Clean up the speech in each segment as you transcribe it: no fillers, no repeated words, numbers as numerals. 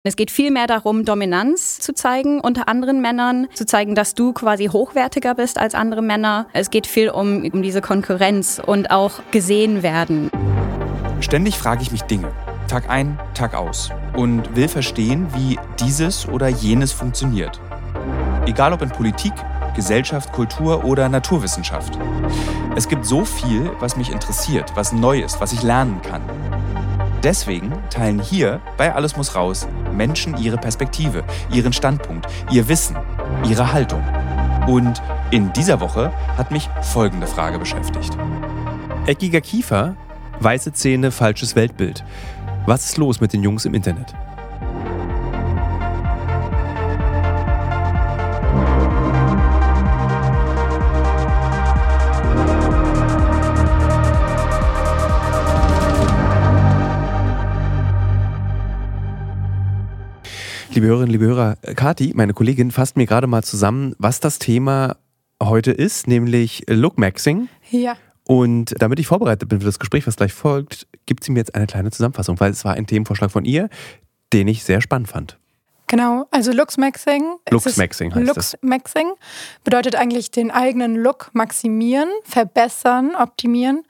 Es geht viel mehr darum, Dominanz zu zeigen unter anderen Männern, zu zeigen, dass du quasi hochwertiger bist als andere Männer. Es geht viel um diese Konkurrenz und auch gesehen werden. Ständig frage ich mich Dinge, Tag ein, Tag aus, und will verstehen, wie dieses oder jenes funktioniert. Egal ob in Politik, Gesellschaft, Kultur oder Naturwissenschaft. Es gibt so viel, was mich interessiert, was neu ist, was ich lernen kann. Deswegen teilen hier bei Alles muss raus Menschen ihre Perspektive, ihren Standpunkt, ihr Wissen, ihre Haltung. Und in dieser Woche hat mich folgende Frage beschäftigt. Eckiger Kiefer, weiße Zähne, falsches Weltbild. Was ist los mit den Jungs im Internet? Liebe Hörerinnen, liebe Hörer, Kathi, meine Kollegin, fasst mir gerade mal zusammen, was das Thema heute ist, nämlich Lookmaxing. Ja. Und damit ich vorbereitet bin für das Gespräch, was gleich folgt, gibt sie mir jetzt eine kleine Zusammenfassung, weil es war ein Themenvorschlag von ihr, den ich sehr spannend fand. Genau, also Looksmaxing heißt Looksmaxing bedeutet eigentlich den eigenen Look maximieren, verbessern, optimieren.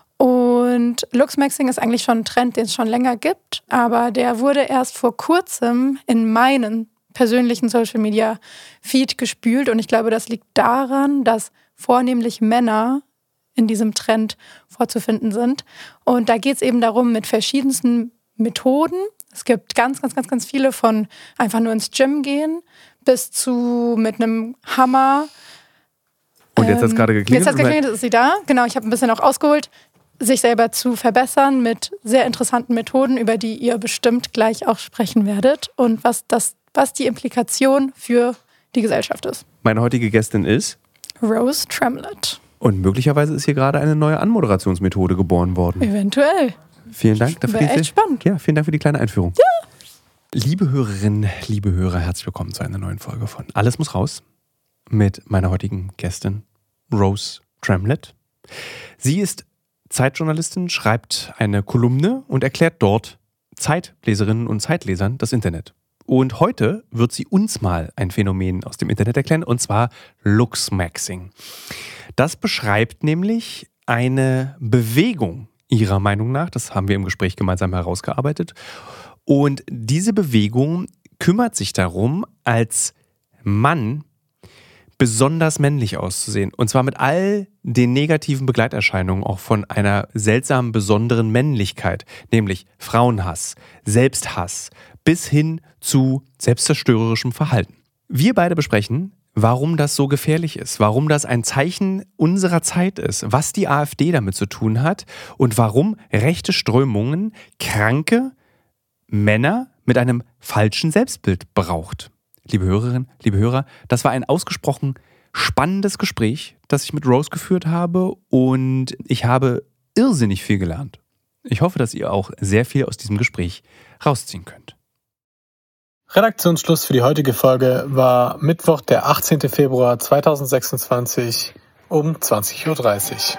Und Looksmaxing ist eigentlich schon ein Trend, den es schon länger gibt, aber der wurde erst vor kurzem in meinen persönlichen Social-Media-Feed gespült. Und ich glaube, das liegt daran, dass vornehmlich Männer in diesem Trend vorzufinden sind. Und da geht es eben darum, mit verschiedensten Methoden. Es gibt ganz viele, von einfach nur ins Gym gehen bis zu mit einem Hammer. Und jetzt hat es gerade geklingelt. Jetzt hat es geklingelt, ist sie da. Genau, ich habe ein bisschen auch ausgeholt. Sich selber zu verbessern mit sehr interessanten Methoden, über die ihr bestimmt gleich auch sprechen werdet und was die Implikation für die Gesellschaft ist. Meine heutige Gästin ist Rose Tremlett. Und möglicherweise ist hier gerade eine neue Anmoderationsmethode geboren worden. Eventuell. Vielen Dank dafür. Wäre echt spannend. Ja, vielen Dank für die kleine Einführung. Ja. Liebe Hörerinnen, liebe Hörer, herzlich willkommen zu einer neuen Folge von Alles muss raus mit meiner heutigen Gästin Rose Tremlett. Sie ist Zeitjournalistin, schreibt eine Kolumne und erklärt dort Zeitleserinnen und Zeitlesern das Internet. Und heute wird sie uns mal ein Phänomen aus dem Internet erklären, und zwar Looksmaxing. Das beschreibt nämlich eine Bewegung ihrer Meinung nach, das haben wir im Gespräch gemeinsam herausgearbeitet. Und diese Bewegung kümmert sich darum, als Mann besonders männlich auszusehen. Und zwar mit all den negativen Begleiterscheinungen auch von einer seltsamen, besonderen Männlichkeit, nämlich Frauenhass, Selbsthass, bis hin zu selbstzerstörerischem Verhalten. Wir beide besprechen, warum das so gefährlich ist, warum das ein Zeichen unserer Zeit ist, was die AfD damit zu tun hat und warum rechte Strömungen kranke Männer mit einem falschen Selbstbild braucht. Liebe Hörerinnen, liebe Hörer, das war ein ausgesprochen spannendes Gespräch, das ich mit Rose geführt habe, und ich habe irrsinnig viel gelernt. Ich hoffe, dass ihr auch sehr viel aus diesem Gespräch rausziehen könnt. Redaktionsschluss für die heutige Folge war Mittwoch, der 18. Februar 2026 um 20.30 Uhr.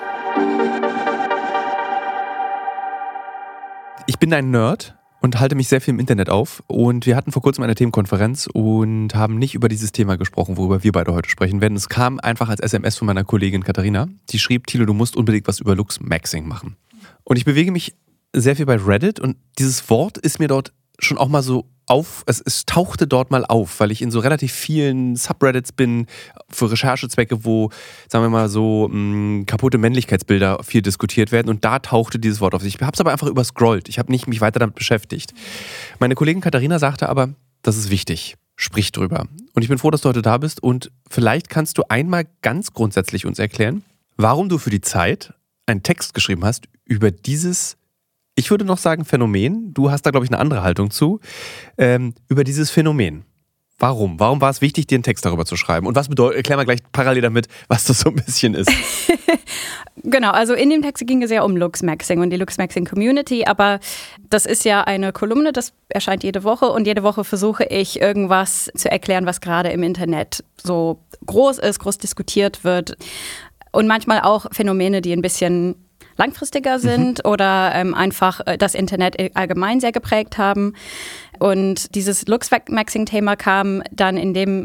Ich bin ein Nerd und halte mich sehr viel im Internet auf, und wir hatten vor kurzem eine Themenkonferenz und haben nicht über dieses Thema gesprochen, worüber wir beide heute sprechen werden. Es kam einfach als SMS von meiner Kollegin Katharina, die schrieb: Thilo, du musst unbedingt was über Looksmaxing machen. Und ich bewege mich sehr viel bei Reddit, und dieses Wort ist mir dort schon auch mal so es tauchte dort mal auf, weil ich in so relativ vielen Subreddits bin für Recherchezwecke, wo, sagen wir mal so, kaputte Männlichkeitsbilder viel diskutiert werden, und da tauchte dieses Wort auf. Ich habe es aber einfach überscrollt. Ich habe nicht mich weiter damit beschäftigt. Meine Kollegin Katharina sagte aber, das ist wichtig, sprich drüber. Und ich bin froh, dass du heute da bist, und vielleicht kannst du einmal ganz grundsätzlich uns erklären, warum du für die Zeit einen Text geschrieben hast über dieses, ich würde noch sagen Phänomen, du hast da glaube ich eine andere Haltung zu, über dieses Phänomen. Warum? Warum war es wichtig, dir einen Text darüber zu schreiben? Und was bedeutet, erklär mal gleich parallel damit, was das so ein bisschen ist. Genau, also in dem Text ging es ja um Looksmaxing und die Looksmaxing-Community, aber das ist ja eine Kolumne, das erscheint jede Woche, und jede Woche versuche ich irgendwas zu erklären, was gerade im Internet so groß ist, groß diskutiert wird, und manchmal auch Phänomene, die ein bisschen langfristiger sind oder einfach das Internet allgemein sehr geprägt haben. Und dieses Looksmaxing-Thema kam dann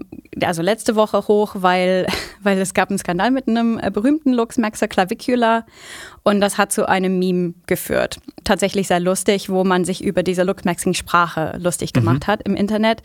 letzte Woche hoch, weil es gab einen Skandal mit einem berühmten Looksmaxer, Clavicula, und das hat zu einem Meme geführt. Tatsächlich sehr lustig, wo man sich über diese Looksmaxing-Sprache lustig gemacht hat im Internet.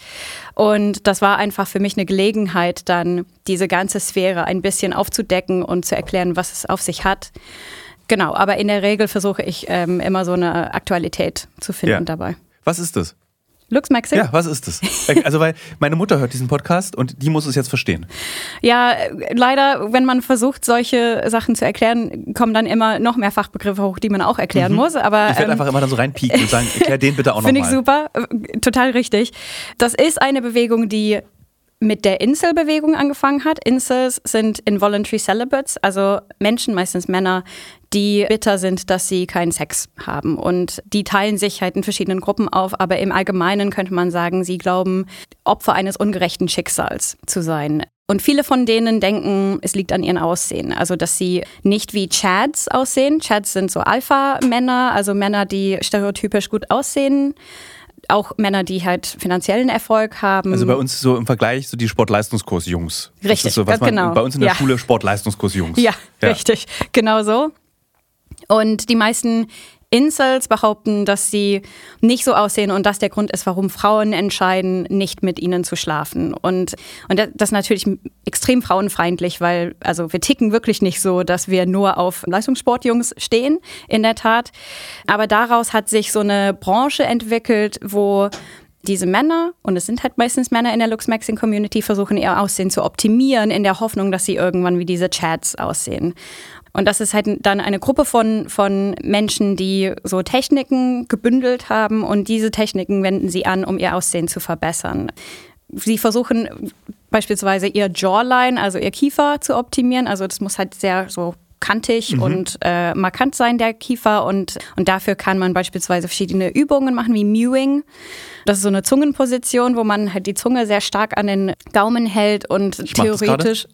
Und das war einfach für mich eine Gelegenheit, dann diese ganze Sphäre ein bisschen aufzudecken und zu erklären, was es auf sich hat. Genau, aber in der Regel versuche ich immer so eine Aktualität zu finden dabei. Was ist das? Looksmaxing? Ja, was ist das? Also, weil meine Mutter hört diesen Podcast und die muss es jetzt verstehen. Ja, leider, wenn man versucht, solche Sachen zu erklären, kommen dann immer noch mehr Fachbegriffe hoch, die man auch erklären muss. Aber, ich werde einfach immer dann so reinpieken und sagen, erklär den bitte auch nochmal. Finde ich super, total richtig. Das ist eine Bewegung, die mit der Incel-Bewegung angefangen hat. Incels sind Involuntary Celibates, also Menschen, meistens Männer, die bitter sind, dass sie keinen Sex haben. Und die teilen sich halt in verschiedenen Gruppen auf, aber im Allgemeinen könnte man sagen, sie glauben, Opfer eines ungerechten Schicksals zu sein. Und viele von denen denken, es liegt an ihrem Aussehen. Also, dass sie nicht wie Chads aussehen. Chads sind so Alpha-Männer, also Männer, die stereotypisch gut aussehen. Auch Männer, die halt finanziellen Erfolg haben. Also bei uns so im Vergleich so die Sportleistungskurs-Jungs. Richtig, das ist so, was man genau. Bei uns in der Schule Sportleistungskurs-Jungs. Ja, richtig, genau so. Und die meisten Incels behaupten, dass sie nicht so aussehen und das der Grund ist, warum Frauen entscheiden, nicht mit ihnen zu schlafen. Und das ist natürlich extrem frauenfeindlich, weil wir ticken wirklich nicht so, dass wir nur auf Leistungssportjungs stehen, in der Tat. Aber daraus hat sich so eine Branche entwickelt, wo diese Männer, und es sind halt meistens Männer in der Looksmaxing-Community, versuchen ihr Aussehen zu optimieren, in der Hoffnung, dass sie irgendwann wie diese Chads aussehen. Und das ist halt dann eine Gruppe von Menschen, die so Techniken gebündelt haben und diese Techniken wenden sie an, um ihr Aussehen zu verbessern. Sie versuchen beispielsweise ihr Jawline, also ihr Kiefer zu optimieren. Also das muss halt sehr so kantig und markant sein, der Kiefer. Und dafür kann man beispielsweise verschiedene Übungen machen, wie Mewing. Das ist so eine Zungenposition, wo man halt die Zunge sehr stark an den Gaumen hält und theoretisch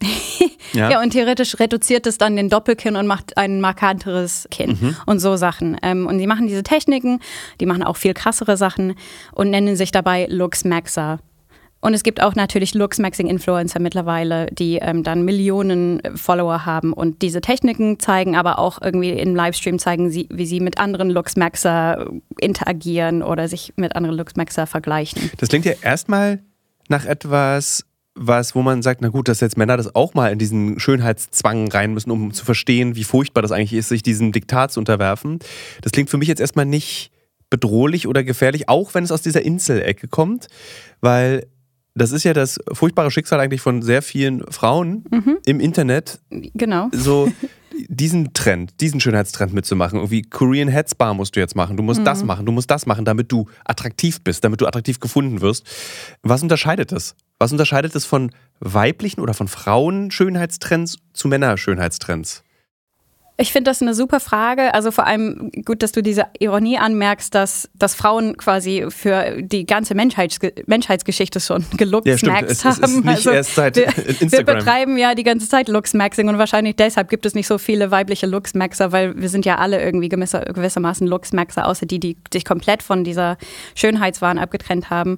und theoretisch reduziert es dann den Doppelkinn und macht ein markanteres Kinn und so Sachen. Und die machen diese Techniken, die machen auch viel krassere Sachen und nennen sich dabei Looksmaxer. Und es gibt auch natürlich Looksmaxing-Influencer mittlerweile, die dann Millionen Follower haben und diese Techniken zeigen, aber auch irgendwie im Livestream zeigen sie, wie sie mit anderen Looksmaxer interagieren oder sich mit anderen Looksmaxer vergleichen. Das klingt ja erstmal nach etwas, wo man sagt, na gut, dass jetzt Männer das auch mal in diesen Schönheitszwang rein müssen, um zu verstehen, wie furchtbar das eigentlich ist, sich diesem Diktat zu unterwerfen. Das klingt für mich jetzt erstmal nicht bedrohlich oder gefährlich, auch wenn es aus dieser Insel-Ecke kommt, weil das ist ja das furchtbare Schicksal eigentlich von sehr vielen Frauen im Internet. Genau. So diesen Schönheitstrend mitzumachen. Irgendwie Korean Head Spa musst du jetzt machen. Du musst das machen, du musst das machen, damit du attraktiv bist, damit du attraktiv gefunden wirst. Was unterscheidet das? Was unterscheidet das von weiblichen oder von Frauen-Schönheitstrends zu Männer-Schönheitstrends? Ich finde das eine super Frage. Also vor allem gut, dass du diese Ironie anmerkst, dass Frauen quasi für die ganze Menschheitsgeschichte schon gelooksmaxt haben. Es ist nicht erst seit Instagram. Wir betreiben ja die ganze Zeit Looksmaxing und wahrscheinlich deshalb gibt es nicht so viele weibliche Looksmaxer, weil wir sind ja alle irgendwie gewissermaßen Looksmaxer, außer die sich komplett von dieser Schönheitswahn abgetrennt haben.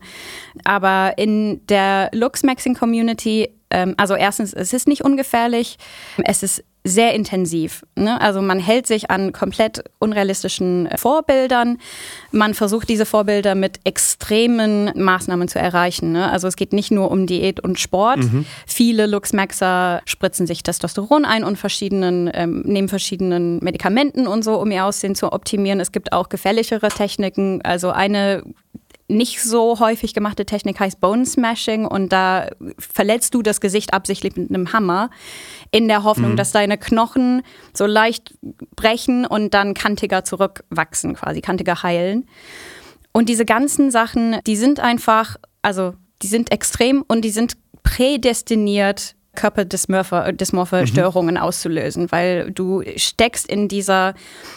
Aber in der Looksmaxing-Community, also erstens, es ist nicht ungefährlich, es ist sehr intensiv. Ne? Also man hält sich an komplett unrealistischen Vorbildern. Man versucht, diese Vorbilder mit extremen Maßnahmen zu erreichen. Ne? Also es geht nicht nur um Diät und Sport. Viele Looksmaxer spritzen sich Testosteron ein und nehmen verschiedenen Medikamenten und so, um ihr Aussehen zu optimieren. Es gibt auch gefährlichere Techniken. Also eine nicht so häufig gemachte Technik heißt Bone Smashing und da verletzt du das Gesicht absichtlich mit einem Hammer in der Hoffnung, dass deine Knochen so leicht brechen und dann kantiger zurückwachsen, quasi kantiger heilen. Und diese ganzen Sachen, die sind einfach, also die sind extrem und die sind prädestiniert, körperdysmorphe Störungen auszulösen, weil du steckst in dieser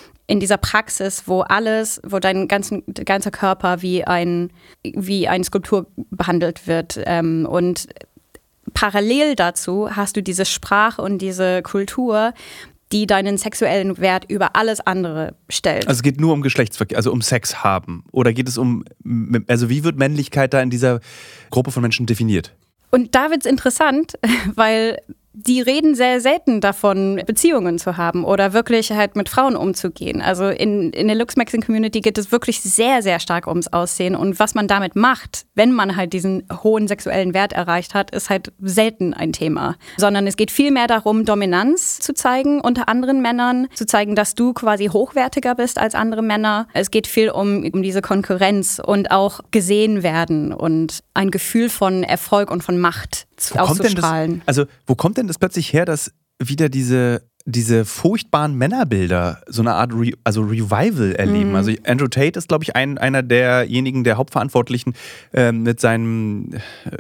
Praxis, wo dein ganzer Körper wie eine Skulptur behandelt wird. Und parallel dazu hast du diese Sprache und diese Kultur, die deinen sexuellen Wert über alles andere stellt. Also es geht nur um Geschlechtsverkehr, also um Sex haben. Oder geht es also wie wird Männlichkeit da in dieser Gruppe von Menschen definiert? Und da wird's interessant, weil die reden sehr selten davon, Beziehungen zu haben oder wirklich halt mit Frauen umzugehen. Also in der Looksmaxxing-Community geht es wirklich sehr, sehr stark ums Aussehen. Und was man damit macht, wenn man halt diesen hohen sexuellen Wert erreicht hat, ist halt selten ein Thema. Sondern es geht viel mehr darum, Dominanz zu zeigen unter anderen Männern, zu zeigen, dass du quasi hochwertiger bist als andere Männer. Es geht viel um diese Konkurrenz und auch gesehen werden und ein Gefühl von Erfolg und von Macht auszustrahlen. Wo kommt denn das plötzlich her, dass wieder diese furchtbaren Männerbilder so eine Art Revival erleben? Also Andrew Tate ist, glaube ich, einer derjenigen, der Hauptverantwortlichen mit seinem,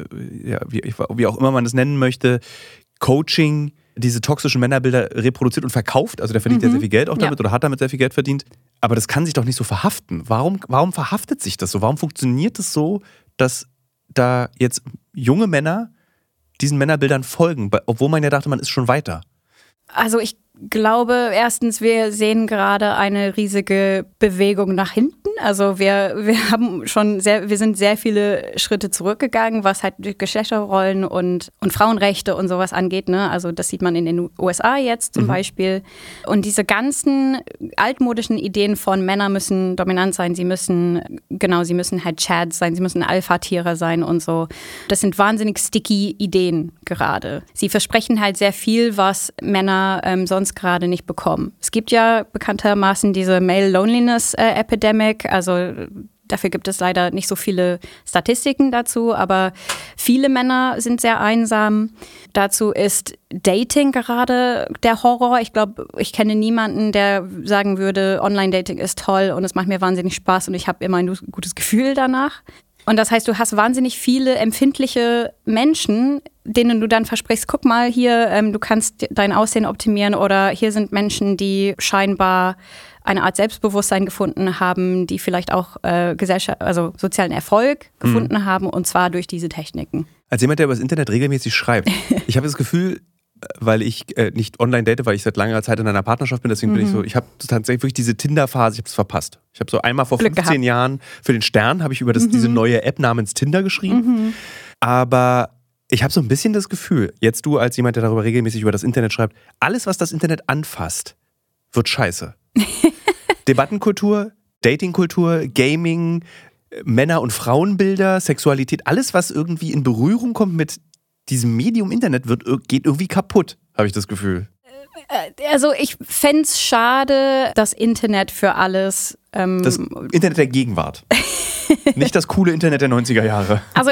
wie auch immer man das nennen möchte, Coaching, diese toxischen Männerbilder reproduziert und verkauft. Also der verdient ja sehr viel Geld auch damit oder hat damit sehr viel Geld verdient. Aber das kann sich doch nicht so verhaften. Warum verhaftet sich das so? Warum funktioniert es so, dass da jetzt junge Männer diesen Männerbildern folgen, obwohl man ja dachte, man ist schon weiter? Also ich glaube, erstens, wir sehen gerade eine riesige Bewegung nach hinten. Also wir sind sehr viele Schritte zurückgegangen, was halt Geschlechterrollen und Frauenrechte und sowas angeht. Ne? Also das sieht man in den USA jetzt zum Beispiel. Und diese ganzen altmodischen Ideen von Männer müssen dominant sein, sie müssen halt Chads sein, sie müssen Alpha-Tiere sein und so. Das sind wahnsinnig sticky Ideen gerade. Sie versprechen halt sehr viel, was Männer sonst gerade nicht bekommen. Es gibt ja bekanntermaßen diese Male Loneliness Epidemic, also dafür gibt es leider nicht so viele Statistiken dazu, aber viele Männer sind sehr einsam. Dazu ist Dating gerade der Horror. Ich glaube, ich kenne niemanden, der sagen würde, Online-Dating ist toll und es macht mir wahnsinnig Spaß und ich habe immer ein gutes Gefühl danach. Und das heißt, du hast wahnsinnig viele empfindliche Menschen, denen du dann versprichst, guck mal hier, du kannst dein Aussehen optimieren oder hier sind Menschen, die scheinbar eine Art Selbstbewusstsein gefunden haben, die vielleicht auch sozialen Erfolg gefunden haben und zwar durch diese Techniken. Als jemand, der über das Internet regelmäßig schreibt, ich habe das Gefühl, weil ich nicht online date, weil ich seit langer Zeit in einer Partnerschaft bin, deswegen bin ich so, ich habe tatsächlich wirklich diese Tinder-Phase, ich habe es verpasst. Ich habe so einmal vor 15 Jahren für den Stern, habe ich über diese neue App namens Tinder geschrieben, aber ich habe so ein bisschen das Gefühl, jetzt du als jemand, der darüber regelmäßig über das Internet schreibt, alles, was das Internet anfasst, wird scheiße. Debattenkultur, Datingkultur, Gaming, Männer- und Frauenbilder, Sexualität, alles, was irgendwie in Berührung kommt mit diesem Medium Internet, geht irgendwie kaputt, habe ich das Gefühl. Also ich fände es schade, das Internet für alles. Das Internet der Gegenwart. Nicht das coole Internet der 90er Jahre. Also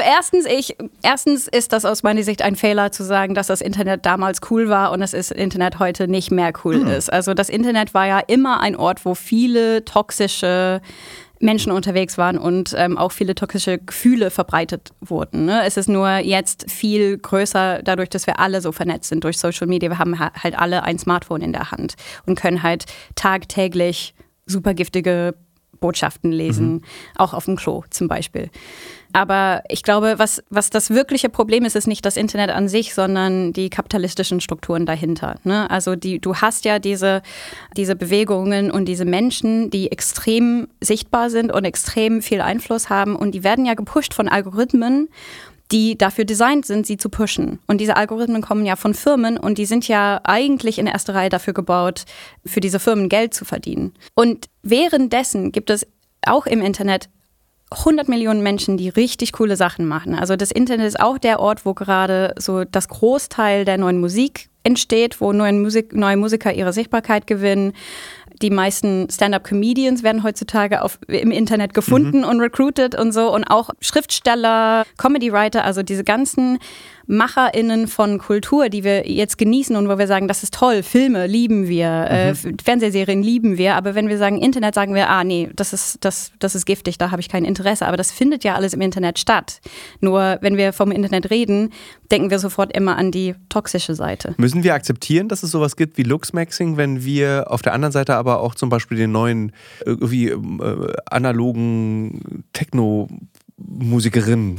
erstens ist das aus meiner Sicht ein Fehler zu sagen, dass das Internet damals cool war und das Internet heute nicht mehr cool ist. Also das Internet war ja immer ein Ort, wo viele toxische Menschen unterwegs waren und auch viele toxische Gefühle verbreitet wurden. Ne? Es ist nur jetzt viel größer, dadurch, dass wir alle so vernetzt sind durch Social Media. Wir haben halt alle ein Smartphone in der Hand und können halt tagtäglich super giftige Botschaften lesen, auch auf dem Klo zum Beispiel. Aber ich glaube, was das wirkliche Problem ist, ist nicht das Internet an sich, sondern die kapitalistischen Strukturen dahinter. Ne? Also du hast ja diese Bewegungen und diese Menschen, die extrem sichtbar sind und extrem viel Einfluss haben und die werden ja gepusht von Algorithmen, die dafür designt sind, sie zu pushen. Und diese Algorithmen kommen ja von Firmen und die sind ja eigentlich in erster Reihe dafür gebaut, für diese Firmen Geld zu verdienen. Und währenddessen gibt es auch im Internet 100 Millionen Menschen, die richtig coole Sachen machen. Also das Internet ist auch der Ort, wo gerade so das Großteil der neuen Musik entsteht, wo neue Musiker ihre Sichtbarkeit gewinnen. Die meisten Stand-up-Comedians werden heutzutage im Internet gefunden und recruited und so. Und auch Schriftsteller, Comedy-Writer, also diese ganzen MacherInnen von Kultur, die wir jetzt genießen und wo wir sagen, das ist toll, Filme lieben wir, Fernsehserien lieben wir. Aber wenn wir sagen Internet, sagen wir, nee, das ist giftig, da habe ich kein Interesse. Aber das findet ja alles im Internet statt. Nur wenn wir vom Internet reden, denken wir sofort immer an die toxische Seite. Müssen wir akzeptieren, dass es sowas gibt wie Looksmaxxing, wenn wir auf der anderen Seite aber auch zum Beispiel den neuen irgendwie analogen Techno-Musikerinnen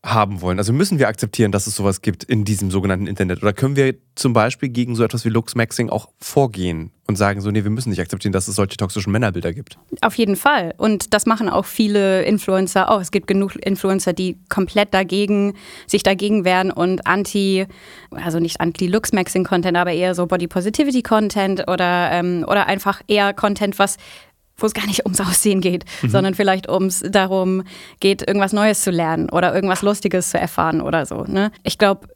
haben wollen? Also müssen wir akzeptieren, dass es sowas gibt in diesem sogenannten Internet? Oder können wir zum Beispiel gegen so etwas wie Luxmaxing auch vorgehen und sagen so, nee, wir müssen nicht akzeptieren, dass es solche toxischen Männerbilder gibt? Auf jeden Fall. Und das machen auch viele Influencer auch. Es gibt genug Influencer, die komplett sich dagegen wehren und also nicht Anti-Luxmaxing-Content, aber eher so Body-Positivity-Content oder einfach eher Content, wo es gar nicht ums Aussehen geht, sondern vielleicht darum geht, irgendwas Neues zu lernen oder irgendwas Lustiges zu erfahren oder so. Ne? Ich glaube,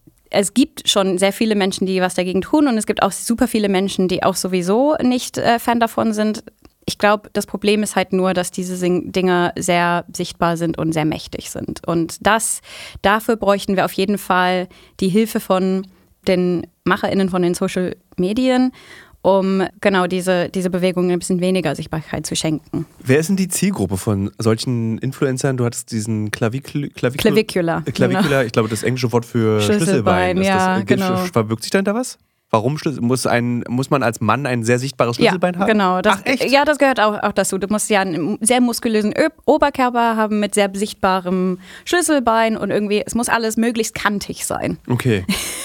es gibt schon sehr viele Menschen, die was dagegen tun und es gibt auch super viele Menschen, die auch sowieso nicht Fan davon sind. Ich glaube, das Problem ist halt nur, dass diese Dinge sehr sichtbar sind und sehr mächtig sind. Und dafür bräuchten wir auf jeden Fall die Hilfe von den MacherInnen von den Social Medien, um genau diese Bewegung ein bisschen weniger Sichtbarkeit zu schenken. Wer ist denn die Zielgruppe von solchen Influencern? Du hattest diesen Clavicular. Genau. Ich glaube, das englische Wort für Schlüsselbein. Ja, genau. Verbirgt sich dahinter was? Warum muss man als Mann ein sehr sichtbares Schlüsselbein haben? Genau. Ach, echt? Ja, das gehört auch dazu. Du musst ja einen sehr muskulösen Oberkörper haben mit sehr sichtbarem Schlüsselbein und irgendwie, es muss alles möglichst kantig sein. Okay.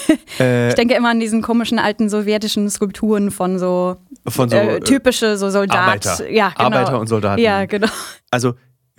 Ich denke immer an diesen komischen alten sowjetischen Skulpturen von so typische so Soldaten. Arbeiter. Ja, genau. Arbeiter und Soldaten. Ja, genau. Also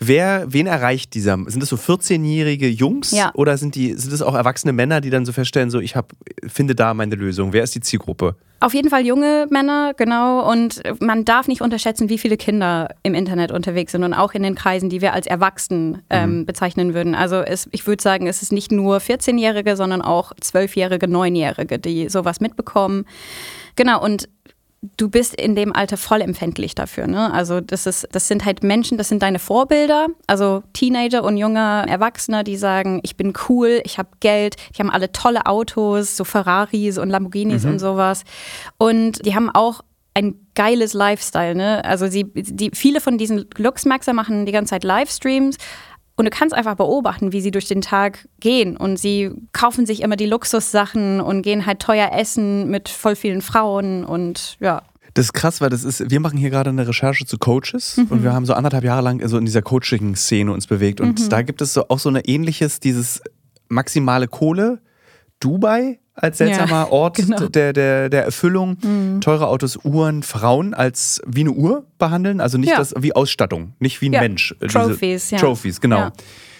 wen erreicht dieser? Sind das so 14-jährige Jungs oder sind das auch erwachsene Männer, die dann so feststellen, so finde da meine Lösung? Wer ist die Zielgruppe? Auf jeden Fall junge Männer, genau. Und man darf nicht unterschätzen, wie viele Kinder im Internet unterwegs sind und auch in den Kreisen, die wir als Erwachsen bezeichnen würden. Also ich würde sagen, es ist nicht nur 14-Jährige, sondern auch 12-Jährige, 9-Jährige, die sowas mitbekommen. Genau, und du bist in dem Alter voll empfänglich dafür. Ne? Also das sind halt Menschen, das sind deine Vorbilder, also Teenager und junge Erwachsene, die sagen, ich bin cool, ich habe Geld, die haben alle tolle Autos, so Ferraris und Lamborghinis und sowas. Und die haben auch ein geiles Lifestyle. Ne? Also viele von diesen Luxmaxer machen die ganze Zeit Livestreams. Und du kannst einfach beobachten, wie sie durch den Tag gehen. Und sie kaufen sich immer die Luxussachen und gehen halt teuer essen mit voll vielen Frauen und ja. Das ist krass, weil wir machen hier gerade eine Recherche zu Coaches und wir haben so 1,5 Jahre lang so in dieser Coaching-Szene uns bewegt. Und da gibt es auch so ein ähnliches, dieses maximale Kohle, Dubai als seltsamer Ort genau. der Erfüllung, teure Autos, Uhren, Frauen als wie eine Uhr behandeln, also nicht das wie Ausstattung, nicht wie ein Mensch. Trophies, Trophies, genau. Ja.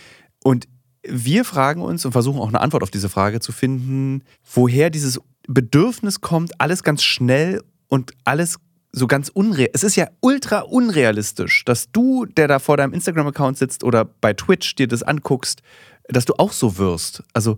Und wir fragen uns und versuchen auch eine Antwort auf diese Frage zu finden, woher dieses Bedürfnis kommt, alles ganz schnell und alles so ganz es ist ja ultra unrealistisch, dass du, der da vor deinem Instagram-Account sitzt oder bei Twitch dir das anguckst, dass du auch so wirst. Also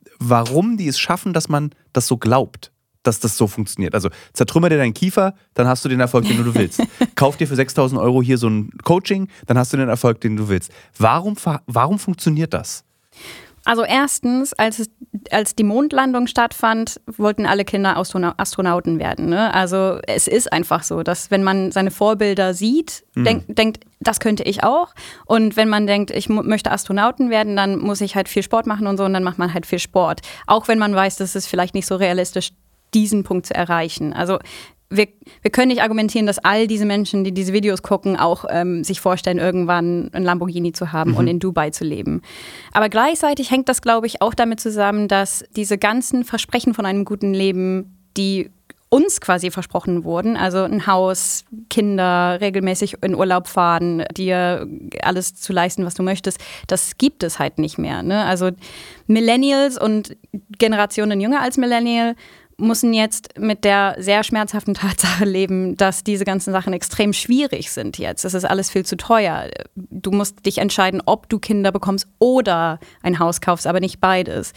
warum die es schaffen, dass man das so glaubt, dass das so funktioniert. Also zertrümmer dir deinen Kiefer, dann hast du den Erfolg, den du willst. Kauf dir für 6.000 € hier so ein Coaching, dann hast du den Erfolg, den du willst. Warum funktioniert das? Also erstens, als die Mondlandung stattfand, wollten alle Kinder Astronauten werden. Ne? Also es ist einfach so, dass wenn man seine Vorbilder sieht, denkt, das könnte ich auch. Und wenn man denkt, ich möchte Astronauten werden, dann muss ich halt viel Sport machen und so. Und dann macht man halt viel Sport. Auch wenn man weiß, dass es vielleicht nicht so realistisch, diesen Punkt zu erreichen. Also wir können nicht argumentieren, dass all diese Menschen, die diese Videos gucken, auch sich vorstellen, irgendwann ein Lamborghini zu haben und in Dubai zu leben. Aber gleichzeitig hängt das, glaube ich, auch damit zusammen, dass diese ganzen Versprechen von einem guten Leben, die uns quasi versprochen wurden, also ein Haus, Kinder, regelmäßig in Urlaub fahren, dir alles zu leisten, was du möchtest, das gibt es halt nicht mehr. Ne? Also Millennials und Generationen jünger als Millennial müssen jetzt mit der sehr schmerzhaften Tatsache leben, dass diese ganzen Sachen extrem schwierig sind jetzt. Es ist alles viel zu teuer. Du musst dich entscheiden, ob du Kinder bekommst oder ein Haus kaufst, aber nicht beides.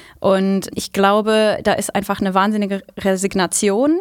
Und ich glaube, da ist einfach eine wahnsinnige Resignation.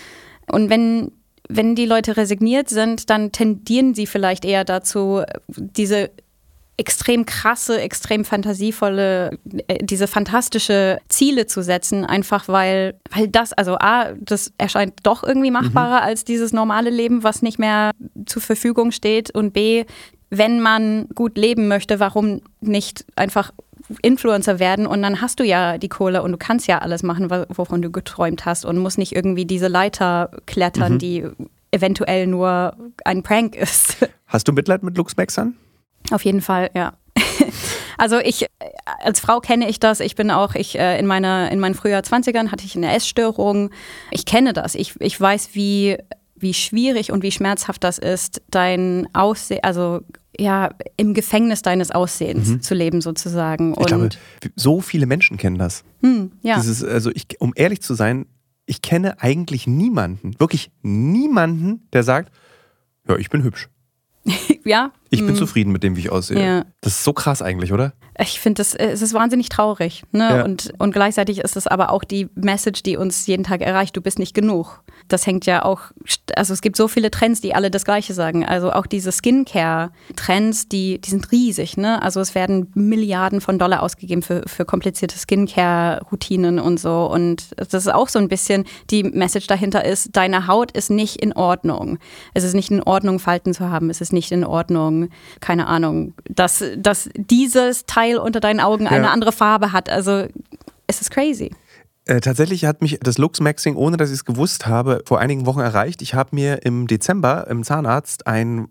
Und wenn die Leute resigniert sind, dann tendieren sie vielleicht eher dazu, diese extrem krasse, extrem fantasievolle, diese fantastische Ziele zu setzen, einfach weil das, also A, das erscheint doch irgendwie machbarer als dieses normale Leben, was nicht mehr zur Verfügung steht, und B, wenn man gut leben möchte, warum nicht einfach Influencer werden, und dann hast du ja die Kohle und du kannst ja alles machen, wovon du geträumt hast, und musst nicht irgendwie diese Leiter klettern, die eventuell nur ein Prank ist. Hast du Mitleid mit Luxmaxern? Auf jeden Fall, ja. Also als Frau kenne ich das. In meinen früher 20ern hatte ich eine Essstörung. Ich kenne das. Ich weiß, wie schwierig und wie schmerzhaft das ist, dein Aussehen, also ja, im Gefängnis deines Aussehens zu leben sozusagen. Ich glaube, so viele Menschen kennen das. Ja. Um ehrlich zu sein, ich kenne eigentlich niemanden, wirklich niemanden, der sagt, ja, ich bin hübsch. Ja. Ich bin zufrieden mit dem, wie ich aussehe. Ja. Das ist so krass eigentlich, oder? Ich finde, es ist wahnsinnig traurig. Ne? Ja. Und gleichzeitig ist es aber auch die Message, die uns jeden Tag erreicht, du bist nicht genug. Das hängt ja auch, also es gibt so viele Trends, die alle das Gleiche sagen. Also auch diese Skincare-Trends, die sind riesig. Ne? Also es werden Milliarden von Dollar ausgegeben für komplizierte Skincare-Routinen und so. Und das ist auch so ein bisschen, die Message dahinter ist, deine Haut ist nicht in Ordnung. Es ist nicht in Ordnung, Falten zu haben. Es ist nicht in Ordnung, keine Ahnung, dass dieses Teil unter deinen Augen eine andere Farbe hat. Also es ist crazy. Tatsächlich hat mich das Lux-Maxing, ohne dass ich es gewusst habe, vor einigen Wochen erreicht. Ich habe mir im Dezember im Zahnarzt einen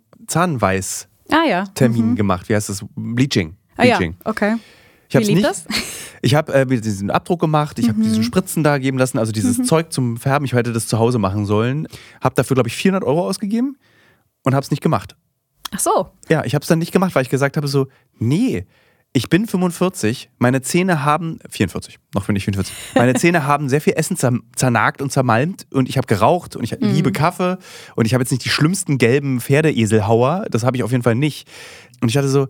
Zahnweiß-Termin gemacht. Wie heißt das? Bleaching. Ja, okay. Wie lief das? Ich habe diesen Abdruck gemacht, ich habe diesen Spritzen da geben lassen, also dieses Zeug zum Färben. Ich hätte das zu Hause machen sollen. Habe dafür, glaube ich, 400 € ausgegeben und habe es nicht gemacht. Ach so. Ja, ich habe es dann nicht gemacht, weil ich gesagt habe so, nee, ich bin 45, meine Zähne haben, 44, noch bin ich 44, meine Zähne haben sehr viel Essen zernagt und zermalmt und ich habe geraucht und ich liebe Kaffee und ich habe jetzt nicht die schlimmsten gelben Pferdeeselhauer, das habe ich auf jeden Fall nicht. Und ich hatte so,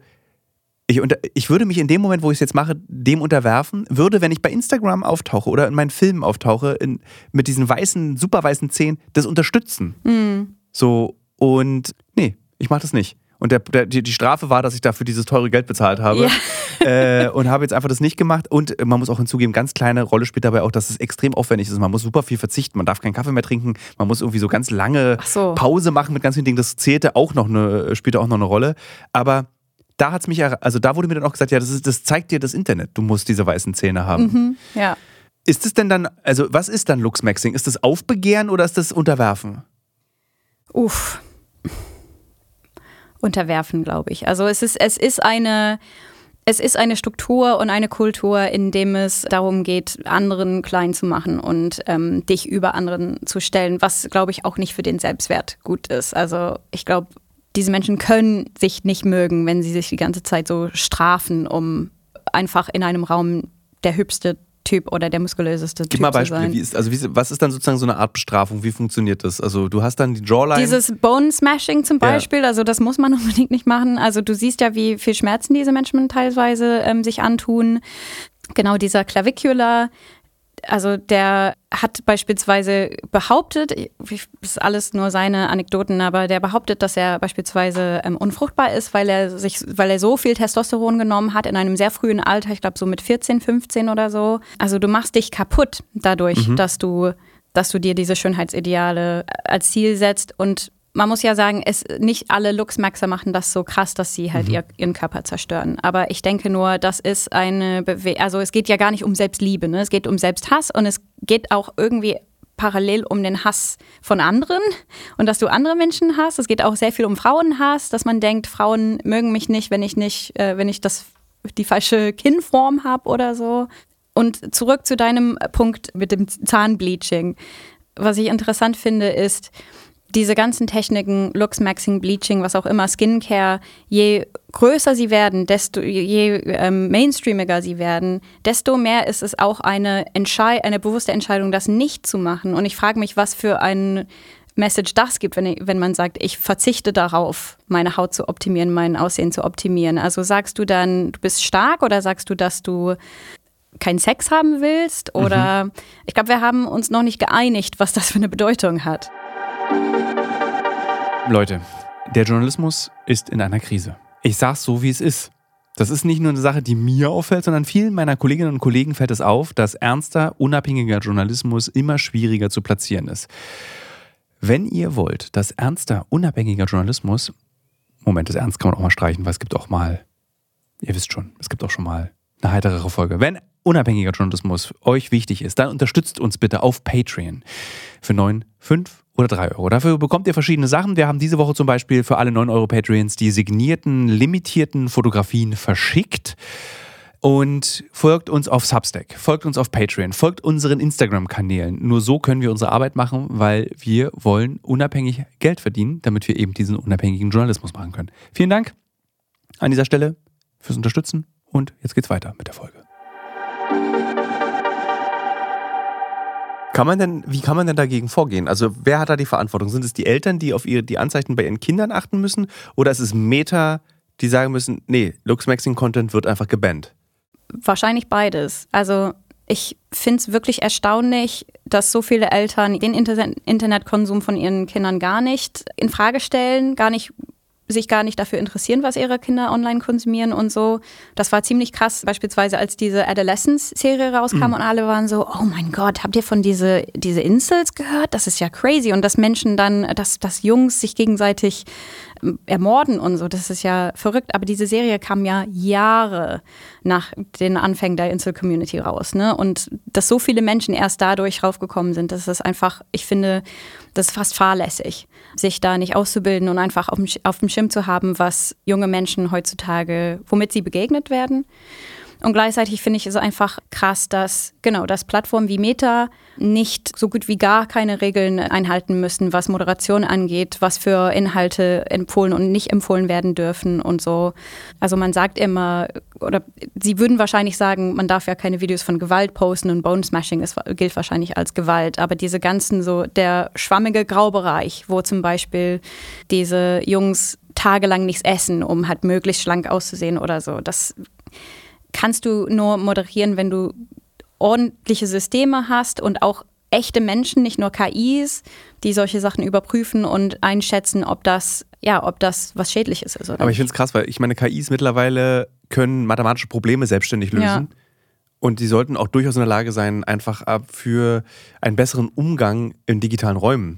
ich würde mich in dem Moment, wo ich es jetzt mache, dem unterwerfen, würde, wenn ich bei Instagram auftauche oder in meinen Filmen auftauche, mit diesen weißen, super weißen Zähnen, das unterstützen. So, und nee, ich mache das nicht. Und die Strafe war, dass ich dafür dieses teure Geld bezahlt habe und habe jetzt einfach das nicht gemacht. Und man muss auch hinzugeben, ganz kleine Rolle spielt dabei auch, dass es extrem aufwendig ist. Man muss super viel verzichten, man darf keinen Kaffee mehr trinken, man muss irgendwie so ganz lange Pause machen mit ganz vielen Dingen. Das spielte auch noch eine Rolle. Aber da wurde mir dann auch gesagt, ja, das zeigt dir das Internet. Du musst diese weißen Zähne haben. Ja. Ist es denn dann, also was ist dann Lux-Maxing? Ist das Aufbegehren oder ist das Unterwerfen? Unterwerfen, glaube ich. Also es ist eine Struktur und eine Kultur, in dem es darum geht, anderen klein zu machen und dich über anderen zu stellen, was, glaube ich, auch nicht für den Selbstwert gut ist. Also ich glaube, diese Menschen können sich nicht mögen, wenn sie sich die ganze Zeit so strafen, um einfach in einem Raum der hübschste Typ oder der muskulöseste Typ zu sein. Gib mal Beispiele. Was ist dann sozusagen so eine Art Bestrafung? Wie funktioniert das? Also du hast dann die Jawline. Dieses Bone-Smashing zum Beispiel, also das muss man unbedingt nicht machen. Also du siehst ja, wie viel Schmerzen diese Menschen teilweise sich antun. Genau, dieser Clavicular, also der hat beispielsweise behauptet, das ist alles nur seine Anekdoten, aber der behauptet, dass er beispielsweise unfruchtbar ist, weil er so viel Testosteron genommen hat in einem sehr frühen Alter, ich glaube so mit 14, 15 oder so. Also du machst dich kaputt dadurch, dass du dir diese Schönheitsideale als Ziel setzt. Und man muss ja sagen, nicht alle Lux-Maxer machen das so krass, dass sie halt ihren Körper zerstören. Aber ich denke nur, das ist also es geht ja gar nicht um Selbstliebe, ne? Es geht um Selbsthass und es geht auch irgendwie parallel um den Hass von anderen und dass du andere Menschen hast. Es geht auch sehr viel um Frauenhass, dass man denkt, Frauen mögen mich nicht, wenn ich die falsche Kinnform habe oder so. Und zurück zu deinem Punkt mit dem Zahnbleaching. Was ich interessant finde, ist, diese ganzen Techniken, Lux-Maxing, Bleaching, was auch immer, Skincare, je größer sie werden, je mainstreamiger sie werden, desto mehr ist es auch eine bewusste Entscheidung, das nicht zu machen. Und ich frage mich, was für ein Message das gibt, wenn man sagt, ich verzichte darauf, meine Haut zu optimieren, mein Aussehen zu optimieren. Also sagst du dann, du bist stark oder sagst du, dass du keinen Sex haben willst? Oder ich glaube, wir haben uns noch nicht geeinigt, was das für eine Bedeutung hat. Leute, der Journalismus ist in einer Krise. Ich sag's so, wie es ist. Das ist nicht nur eine Sache, die mir auffällt, sondern vielen meiner Kolleginnen und Kollegen fällt es auf, dass ernster, unabhängiger Journalismus immer schwieriger zu platzieren ist. Wenn ihr wollt, dass ernster, unabhängiger Journalismus, das Ernst kann man auch mal streichen, weil es gibt auch mal, ihr wisst schon, es gibt auch schon mal eine heiterere Folge. Wenn unabhängiger Journalismus euch wichtig ist, dann unterstützt uns bitte auf Patreon für 9, 5 oder 3 Euro. Dafür bekommt ihr verschiedene Sachen. Wir haben diese Woche zum Beispiel für alle 9 Euro Patreons die signierten, limitierten Fotografien verschickt. Und folgt uns auf Substack, folgt uns auf Patreon, folgt unseren Instagram-Kanälen. Nur so können wir unsere Arbeit machen, weil wir wollen unabhängig Geld verdienen, damit wir eben diesen unabhängigen Journalismus machen können. Vielen Dank an dieser Stelle fürs Unterstützen und jetzt geht's weiter mit der Folge. Wie kann man denn dagegen vorgehen? Also wer hat da die Verantwortung? Sind es die Eltern, die auf die Anzeichen bei ihren Kindern achten müssen? Oder ist es Meta, die sagen müssen, nee, Looksmaxing-Content wird einfach gebannt? Wahrscheinlich beides. Also ich finde es wirklich erstaunlich, dass so viele Eltern den Internetkonsum von ihren Kindern gar nicht in Frage stellen, sich gar nicht dafür interessieren, was ihre Kinder online konsumieren und so. Das war ziemlich krass, beispielsweise als diese Adolescence-Serie rauskam und alle waren so, oh mein Gott, habt ihr von diese Incels gehört? Das ist ja crazy. Und dass Menschen dann, dass Jungs sich gegenseitig ermorden und so, das ist ja verrückt. Aber diese Serie kam ja Jahre nach den Anfängen der Incel-Community raus, ne? Und dass so viele Menschen erst dadurch raufgekommen sind, das ist einfach, ich finde, das ist fast fahrlässig, sich da nicht auszubilden und einfach auf dem Schirm zu haben, was junge Menschen heutzutage, womit sie begegnet werden. Und gleichzeitig finde ich es einfach krass, dass Plattformen wie Meta nicht so gut wie gar keine Regeln einhalten müssen, was Moderation angeht, was für Inhalte empfohlen und nicht empfohlen werden dürfen und so. Also man sagt immer, oder sie würden wahrscheinlich sagen, man darf ja keine Videos von Gewalt posten und Bone Smashing gilt wahrscheinlich als Gewalt. Aber diese ganzen der schwammige Graubereich, wo zum Beispiel diese Jungs tagelang nichts essen, um halt möglichst schlank auszusehen oder so, das kannst du nur moderieren, wenn du ordentliche Systeme hast und auch echte Menschen, nicht nur KIs, die solche Sachen überprüfen und einschätzen, ob das was Schädliches ist. Oder Aber ich finde es krass, weil ich meine, KIs mittlerweile können mathematische Probleme selbstständig lösen. Ja. Und die sollten auch durchaus in der Lage sein, einfach für einen besseren Umgang in digitalen Räumen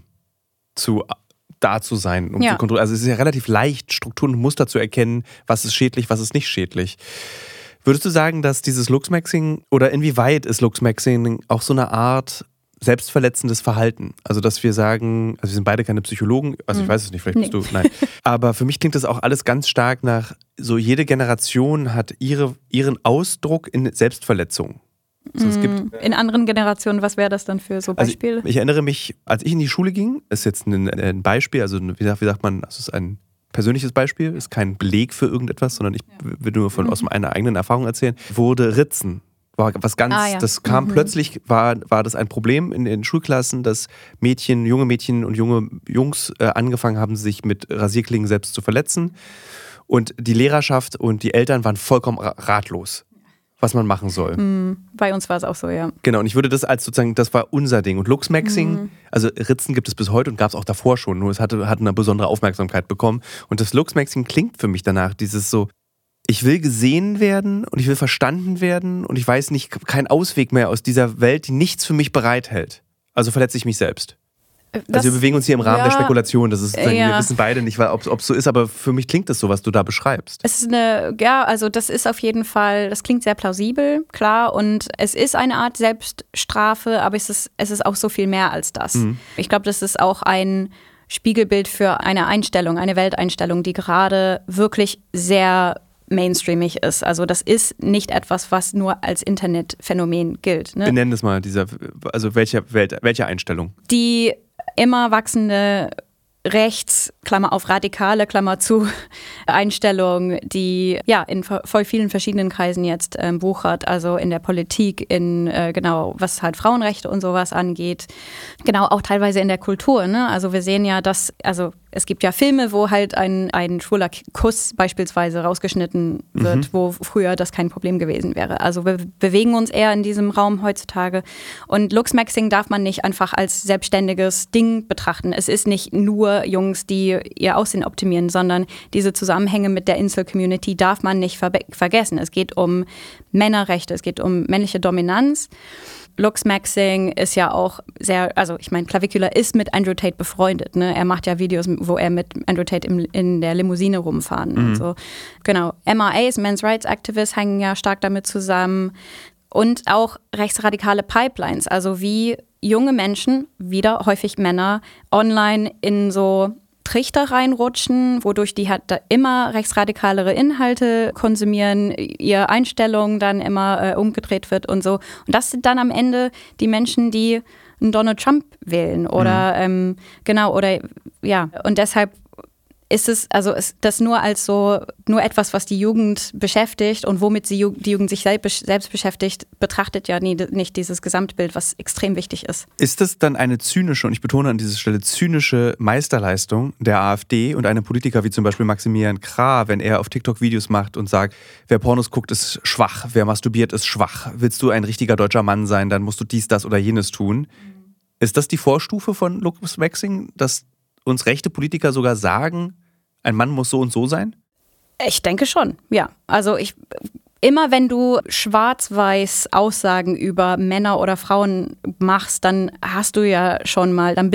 da zu sein, um zu kontrollieren. Also es ist ja relativ leicht, Strukturen und Muster zu erkennen, was ist schädlich, was ist nicht schädlich. Würdest du sagen, dass dieses Looksmaxing oder inwieweit ist Looksmaxing auch so eine Art selbstverletzendes Verhalten? Also dass wir sagen, also wir sind beide keine Psychologen, also ich weiß es nicht, vielleicht bist du, nein. Aber für mich klingt das auch alles ganz stark nach, so jede Generation hat ihren Ausdruck in Selbstverletzung. Also es gibt in anderen Generationen, was wäre das dann für so Beispiele? Also ich erinnere mich, als ich in die Schule ging, ist jetzt ein Beispiel, also wie sagt man, also es ist ein persönliches Beispiel, ist kein Beleg für irgendetwas, sondern ich will nur aus meiner eigenen Erfahrung erzählen, wurde Ritzen. War was ganz, das kam plötzlich, war das ein Problem in den Schulklassen, dass junge Mädchen und junge Jungs angefangen haben, sich mit Rasierklingen selbst zu verletzen. Und die Lehrerschaft und die Eltern waren vollkommen ratlos, was man machen soll. Bei uns war es auch so, ja. Genau, und ich würde das als sozusagen, das war unser Ding. Und Looksmaxing, also Ritzen gibt es bis heute und gab es auch davor schon, nur es hat eine besondere Aufmerksamkeit bekommen. Und das Looksmaxing klingt für mich danach, dieses so, ich will gesehen werden und ich will verstanden werden und ich weiß nicht, kein Ausweg mehr aus dieser Welt, die nichts für mich bereithält. Also verletze ich mich selbst. Also wir bewegen uns hier im Rahmen der Spekulation. Das ist wir wissen beide nicht, ob es so ist, aber für mich klingt das so, was du da beschreibst. Es ist also das ist auf jeden Fall, das klingt sehr plausibel, klar, und es ist eine Art Selbststrafe, aber es ist auch so viel mehr als das. Ich glaube, das ist auch ein Spiegelbild für eine Einstellung, eine Welteinstellung, die gerade wirklich sehr mainstreamig ist. Also das ist nicht etwas, was nur als Internetphänomen gilt. Ne? Benenn das mal, welche Einstellung? Die immer wachsende Klammer auf radikale, Klammer zu, Einstellung, die in voll vielen verschiedenen Kreisen jetzt wuchert, also in der Politik, was halt Frauenrechte und sowas angeht, genau auch teilweise in der Kultur, ne? Also wir sehen ja, es gibt ja Filme, wo halt ein schwuler Kuss beispielsweise rausgeschnitten wird, wo früher das kein Problem gewesen wäre. Also wir bewegen uns eher in diesem Raum heutzutage. Und Looksmaxing darf man nicht einfach als selbstständiges Ding betrachten. Es ist nicht nur Jungs, die ihr Aussehen optimieren, sondern diese Zusammenhänge mit der Incel-Community darf man nicht vergessen. Es geht um Männerrechte, es geht um männliche Dominanz. Looksmaxing ist ja auch Clavicula ist mit Andrew Tate befreundet. Ne? Er macht ja Videos, wo er mit Andrew Tate in der Limousine rumfahren und so. Genau. MRAs, Men's Rights Activists, hängen ja stark damit zusammen. Und auch rechtsradikale Pipelines, also wie junge Menschen, wieder häufig Männer, online in so Trichter reinrutschen, wodurch die halt da immer rechtsradikalere Inhalte konsumieren, ihre Einstellung dann immer umgedreht wird und so. Und das sind dann am Ende die Menschen, die einen Donald Trump wählen oder und deshalb ist es, also ist das nur etwas, was die Jugend beschäftigt und womit die Jugend sich selbst beschäftigt, betrachtet ja nicht dieses Gesamtbild, was extrem wichtig ist. Ist das dann eine zynische, und ich betone an dieser Stelle, zynische Meisterleistung der AfD und einem Politiker wie zum Beispiel Maximilian Krah, wenn er auf TikTok Videos macht und sagt, wer Pornos guckt, ist schwach, wer masturbiert, ist schwach. Willst du ein richtiger deutscher Mann sein, dann musst du dies, das oder jenes tun. Ist das die Vorstufe von Looksmaxxing, dass uns rechte Politiker sogar sagen, ein Mann muss so und so sein? Ich denke schon, ja. Also immer wenn du schwarz-weiß Aussagen über Männer oder Frauen machst, dann bist du ja schon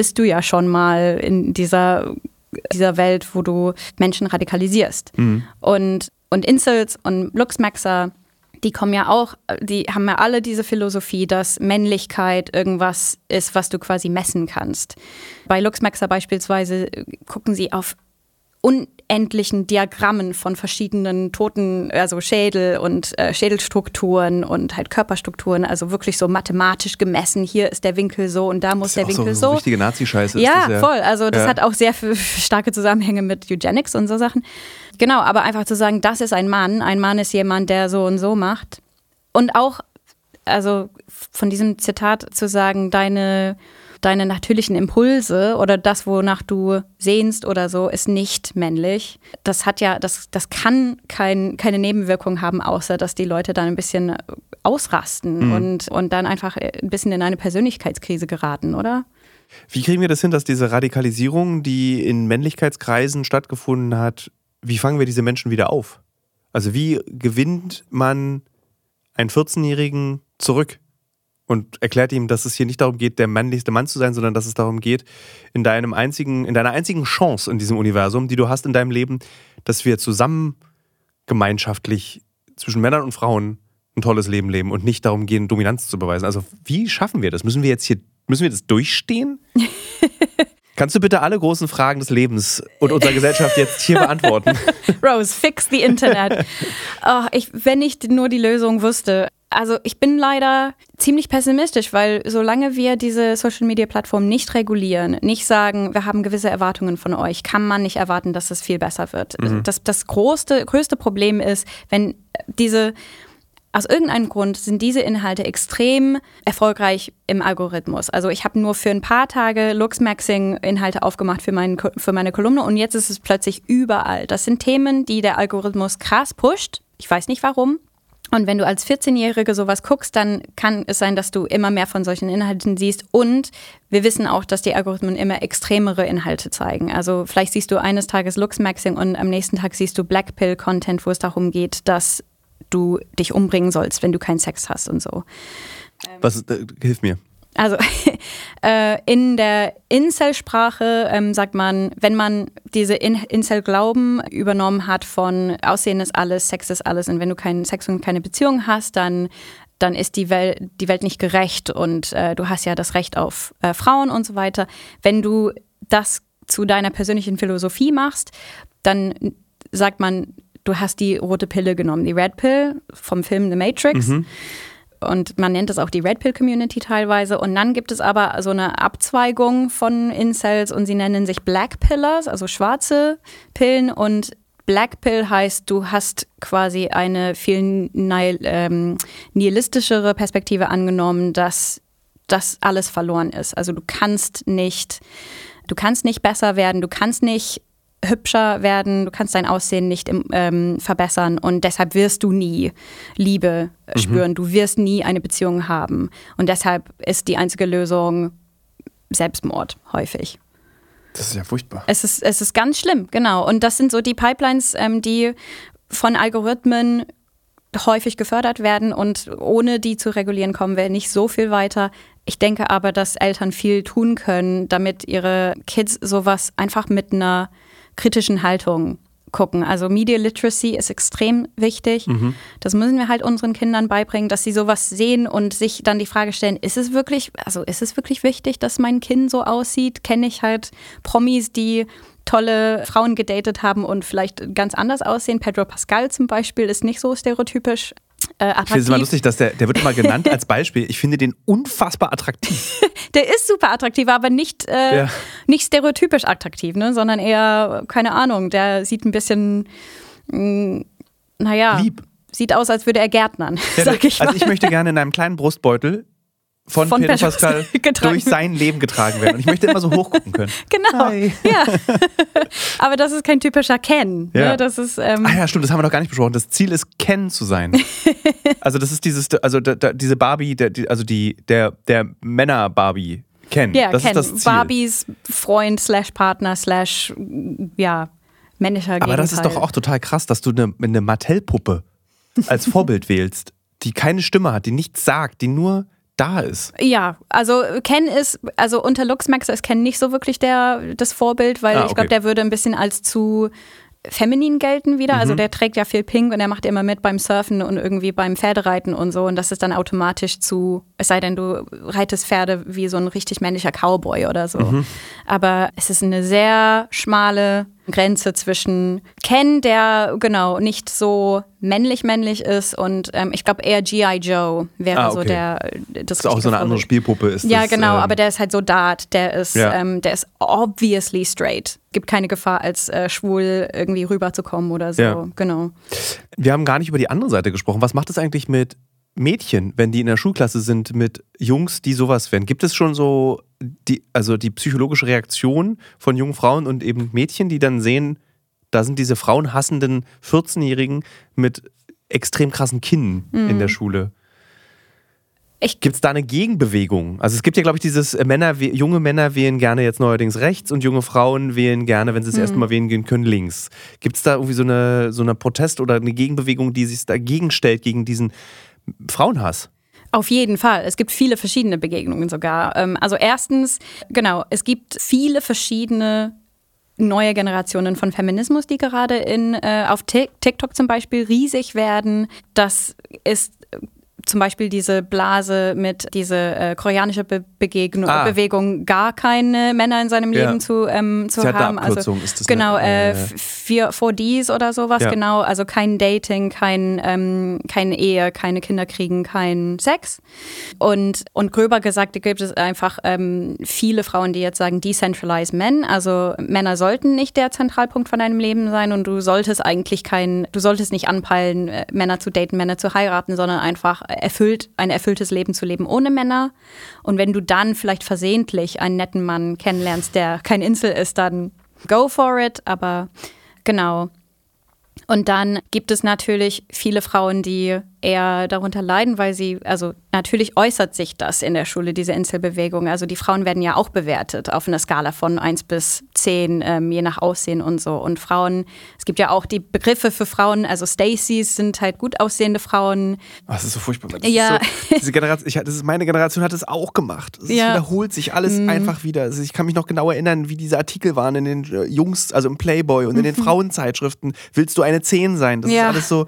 mal in dieser Welt, wo du Menschen radikalisierst. Mhm. Und Incels und Looksmaxer, die haben ja alle diese Philosophie, dass Männlichkeit irgendwas ist, was du quasi messen kannst. Bei Looksmaxer beispielsweise gucken sie auf unendlichen Diagrammen von verschiedenen Toten, also Schädel und Schädelstrukturen und halt Körperstrukturen, also wirklich so mathematisch gemessen. Hier ist der Winkel so und da muss der Winkel so. Richtige Nazi-Scheiße. Ja, voll. Also das hat auch sehr starke Zusammenhänge mit Eugenics und so Sachen. Genau, aber einfach zu sagen, das ist ein Mann ist jemand, der so und so macht. Und auch, also von diesem Zitat zu sagen, deine natürlichen Impulse oder das, wonach du sehnst oder so, ist nicht männlich. Das kann keine Nebenwirkung haben, außer dass die Leute dann ein bisschen ausrasten und dann einfach ein bisschen in eine Persönlichkeitskrise geraten, oder? Wie kriegen wir das hin, dass diese Radikalisierung, die in Männlichkeitskreisen stattgefunden hat, wie fangen wir diese Menschen wieder auf? Also wie gewinnt man einen 14-Jährigen zurück und erklärt ihm, dass es hier nicht darum geht, der männlichste Mann zu sein, sondern dass es darum geht, in deiner einzigen Chance in diesem Universum, die du hast in deinem Leben, dass wir zusammen gemeinschaftlich zwischen Männern und Frauen ein tolles Leben leben und nicht darum gehen, Dominanz zu beweisen. Also wie schaffen wir das? Müssen wir das durchstehen? Kannst du bitte alle großen Fragen des Lebens und unserer Gesellschaft jetzt hier beantworten? Rose, fix the Internet. Wenn ich nur die Lösung wüsste. Also ich bin leider ziemlich pessimistisch, weil solange wir diese Social-Media-Plattformen nicht regulieren, nicht sagen, wir haben gewisse Erwartungen von euch, kann man nicht erwarten, dass es viel besser wird. Mhm. Das größte Problem ist, wenn aus irgendeinem Grund sind diese Inhalte extrem erfolgreich im Algorithmus. Also ich habe nur für ein paar Tage Looksmaxxing-Inhalte aufgemacht für meine Kolumne und jetzt ist es plötzlich überall. Das sind Themen, die der Algorithmus krass pusht. Ich weiß nicht warum. Und wenn du als 14-Jährige sowas guckst, dann kann es sein, dass du immer mehr von solchen Inhalten siehst. Und wir wissen auch, dass die Algorithmen immer extremere Inhalte zeigen. Also vielleicht siehst du eines Tages Looksmaxxing und am nächsten Tag siehst du Blackpill-Content, wo es darum geht, dass du dich umbringen sollst, wenn du keinen Sex hast und so. Hilf mir. Also in der Incel-Sprache sagt man, wenn man diese Incel-Glauben übernommen hat von Aussehen ist alles, Sex ist alles und wenn du keinen Sex und keine Beziehung hast, dann ist die Welt nicht gerecht und du hast ja das Recht auf Frauen und so weiter. Wenn du das zu deiner persönlichen Philosophie machst, dann sagt man, du hast die rote Pille genommen, die Red Pill vom Film The Matrix. Mhm. Und man nennt es auch die Red Pill Community teilweise. Und dann gibt es aber so eine Abzweigung von Incels und sie nennen sich Black Pillers, also schwarze Pillen. Und Black Pill heißt, du hast quasi eine viel nihilistischere Perspektive angenommen, dass das alles verloren ist. Also du kannst nicht besser werden, du kannst nicht hübscher werden, du kannst dein Aussehen nicht verbessern und deshalb wirst du nie Liebe spüren, du wirst nie eine Beziehung haben und deshalb ist die einzige Lösung Selbstmord häufig. Das ist ja furchtbar. Es ist ganz schlimm, genau. Und das sind so die Pipelines, die von Algorithmen häufig gefördert werden und ohne die zu regulieren, kommen wir nicht so viel weiter. Ich denke aber, dass Eltern viel tun können, damit ihre Kids sowas einfach mit einer kritischen Haltung gucken. Also Media Literacy ist extrem wichtig. Das müssen wir halt unseren Kindern beibringen, dass sie sowas sehen und sich dann die Frage stellen, ist es wirklich wichtig, dass mein Kind so aussieht? Kenne ich halt Promis, die tolle Frauen gedatet haben und vielleicht ganz anders aussehen. Pedro Pascal zum Beispiel ist nicht so stereotypisch attraktiv. Ich finde es immer lustig, dass der wird immer genannt als Beispiel. Ich finde den unfassbar attraktiv. Der ist super attraktiv, aber nicht stereotypisch attraktiv, ne? Sondern eher, keine Ahnung, der sieht ein bisschen, lieb. Sieht aus, als würde er gärtnern, sag ich mal. Also ich möchte gerne in einem kleinen Brustbeutel von Pedro Pascal durch sein Leben getragen werden. Und ich möchte immer so hochgucken können. Genau, Hi. ja. Aber das ist kein typischer Ken. Ja. Ne? Das ist, stimmt, das haben wir noch gar nicht besprochen. Das Ziel ist, Ken zu sein. Also das ist diese Barbie, der Männer-Barbie, Ken. Ja, das Ken, ist das Ziel. Barbies Freund / Partner / männlicher Gegenteil. Aber das ist doch auch total krass, dass du eine Mattel-Puppe als Vorbild wählst, die keine Stimme hat, die nichts sagt, die nur da ist. Ja, also Ken ist, unter Luxmaxer ist Ken nicht so wirklich das Vorbild, weil ich glaube, der würde ein bisschen als zu feminin gelten wieder. Also der trägt ja viel Pink und er macht immer mit beim Surfen und irgendwie beim Pferdereiten und so. Und das ist dann automatisch es sei denn, du reitest Pferde wie so ein richtig männlicher Cowboy oder so. Aber es ist eine sehr schmale Grenze zwischen Ken, der nicht so männlich ist und ich glaube eher G.I. Joe wäre so das ist auch so eine andere Spielpuppe ist. Ja, das, genau, aber der ist halt so Dart, der ist obviously straight. Gibt keine Gefahr, als schwul irgendwie rüberzukommen oder so, genau. Wir haben gar nicht über die andere Seite gesprochen. Was macht es eigentlich mit Mädchen, wenn die in der Schulklasse sind, mit Jungs, die sowas werden? Gibt es schon so die psychologische Reaktion von jungen Frauen und eben Mädchen, die dann sehen, da sind diese frauenhassenden 14-Jährigen mit extrem krassen Kinnen in der Schule? Gibt es da eine Gegenbewegung? Also es gibt ja, glaube ich, dieses junge Männer wählen gerne jetzt neuerdings rechts und junge Frauen wählen gerne, wenn sie das erste Mal wählen gehen können, links. Gibt es da irgendwie so eine Protest oder eine Gegenbewegung, die sich dagegen stellt, gegen diesen Frauenhass? Auf jeden Fall. Es gibt viele verschiedene Begegnungen sogar. Also erstens, es gibt viele verschiedene neue Generationen von Feminismus, die gerade auf TikTok zum Beispiel riesig werden. Das ist zum Beispiel diese Blase mit diese koreanische Bewegung, gar keine Männer in seinem Leben zu haben. Also ist das 4Ds oder sowas, genau. Also kein Dating, keine Ehe, keine Kinder kriegen, kein Sex. Und gröber gesagt gibt es einfach viele Frauen, die jetzt sagen, decentralize men. Also Männer sollten nicht der Zentralpunkt von deinem Leben sein und du solltest nicht anpeilen, Männer zu daten, Männer zu heiraten, sondern einfach ein erfülltes Leben zu leben ohne Männer. Und wenn du dann vielleicht versehentlich einen netten Mann kennenlernst, der kein Insel ist, dann go for it. Aber genau. Und dann gibt es natürlich viele Frauen, die eher darunter leiden, weil natürlich äußert sich das in der Schule, diese Inselbewegung. Also die Frauen werden ja auch bewertet auf einer Skala von 1 bis 10, je nach Aussehen und so. Und Frauen, es gibt ja auch die Begriffe für Frauen, also Stacys sind halt gut aussehende Frauen. Das ist so furchtbar. Meine Generation hat es auch gemacht. Es wiederholt sich alles einfach wieder. Also ich kann mich noch genau erinnern, wie diese Artikel waren in den Jungs, also im Playboy und in den Frauenzeitschriften. Willst du eine 10 sein? Das ist alles so...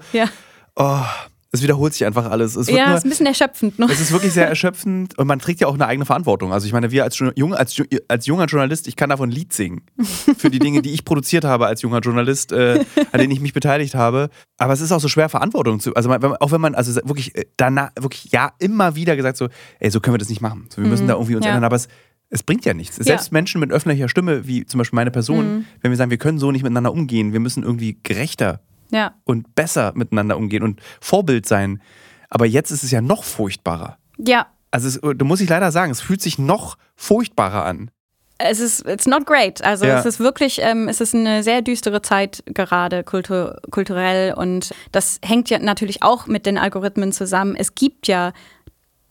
Es wiederholt sich einfach alles. Es ist ein bisschen erschöpfend. Ne? Es ist wirklich sehr erschöpfend und man trägt ja auch eine eigene Verantwortung. Also ich meine, wir als junger Journalist, ich kann davon ein Lied singen. Für die Dinge, die ich produziert habe als junger Journalist, an denen ich mich beteiligt habe. Aber es ist auch so schwer, Verantwortung zu... Also wenn man wirklich danach immer wieder gesagt so, ey, so können wir das nicht machen. So, wir müssen da irgendwie uns ändern. Aber es bringt ja nichts. Selbst Menschen mit öffentlicher Stimme, wie zum Beispiel meine Person, wenn wir sagen, wir können so nicht miteinander umgehen, wir müssen irgendwie gerechter und besser miteinander umgehen und Vorbild sein. Aber jetzt ist es ja noch furchtbarer. Ja. Also du musst ich leider sagen, es fühlt sich noch furchtbarer an. It's not great. Also es ist wirklich, es ist eine sehr düstere Zeit gerade kulturell und das hängt ja natürlich auch mit den Algorithmen zusammen. Es gibt ja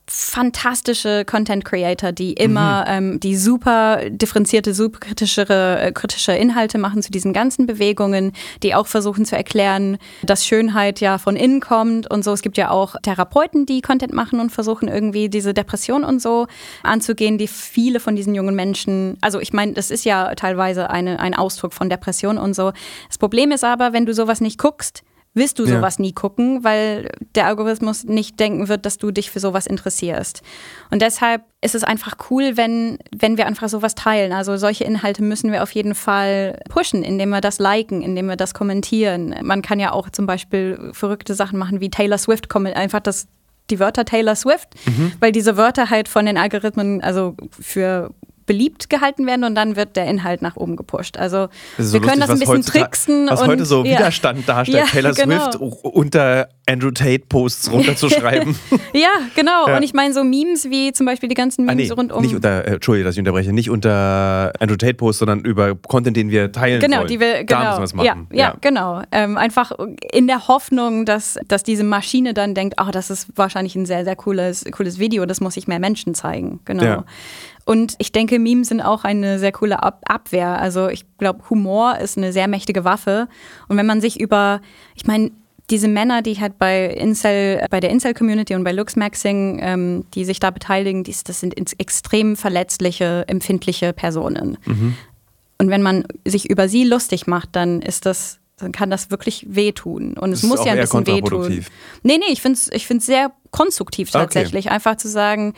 fantastische Content Creator, die immer die super differenzierte, super kritische Inhalte machen zu diesen ganzen Bewegungen, die auch versuchen zu erklären, dass Schönheit ja von innen kommt und so. Es gibt ja auch Therapeuten, die Content machen und versuchen irgendwie diese Depression und so anzugehen, die viele von diesen jungen Menschen, also ich meine, das ist ja teilweise ein Ausdruck von Depression und so. Das Problem ist aber, wenn du sowas nicht guckst, wirst du sowas nie gucken, weil der Algorithmus nicht denken wird, dass du dich für sowas interessierst. Und deshalb ist es einfach cool, wenn wir einfach sowas teilen. Also solche Inhalte müssen wir auf jeden Fall pushen, indem wir das liken, indem wir das kommentieren. Man kann ja auch zum Beispiel verrückte Sachen machen wie Taylor Swift, einfach die Wörter Taylor Swift, weil diese Wörter halt von den Algorithmen also für beliebt gehalten werden und dann wird der Inhalt nach oben gepusht. Also wir können das ein bisschen tricksen. Was heute so Widerstand darstellt, Taylor Swift unter Andrew Tate-Posts runterzuschreiben. Ja, genau. Ja. Und ich meine so Memes wie zum Beispiel die ganzen Memes rund um... Entschuldige, dass ich unterbreche, nicht unter Andrew Tate-Posts, sondern über Content, den wir teilen wollen. Da müssen wir es machen. Ja, genau. Einfach in der Hoffnung, dass diese Maschine dann denkt, das ist wahrscheinlich ein sehr, sehr cooles Video, das muss ich mehr Menschen zeigen. Genau. Ja. Und ich denke, Memes sind auch eine sehr coole Abwehr. Also ich glaube, Humor ist eine sehr mächtige Waffe. Und wenn man sich diese Männer, die halt bei der Incel-Community und bei Luxmaxing, die sich da beteiligen, das sind extrem verletzliche, empfindliche Personen. Und wenn man sich über sie lustig macht, dann kann das wirklich wehtun. Und es muss ja ein bisschen wehtun. Nee, ich finde es sehr konstruktiv tatsächlich. Okay. Einfach zu sagen,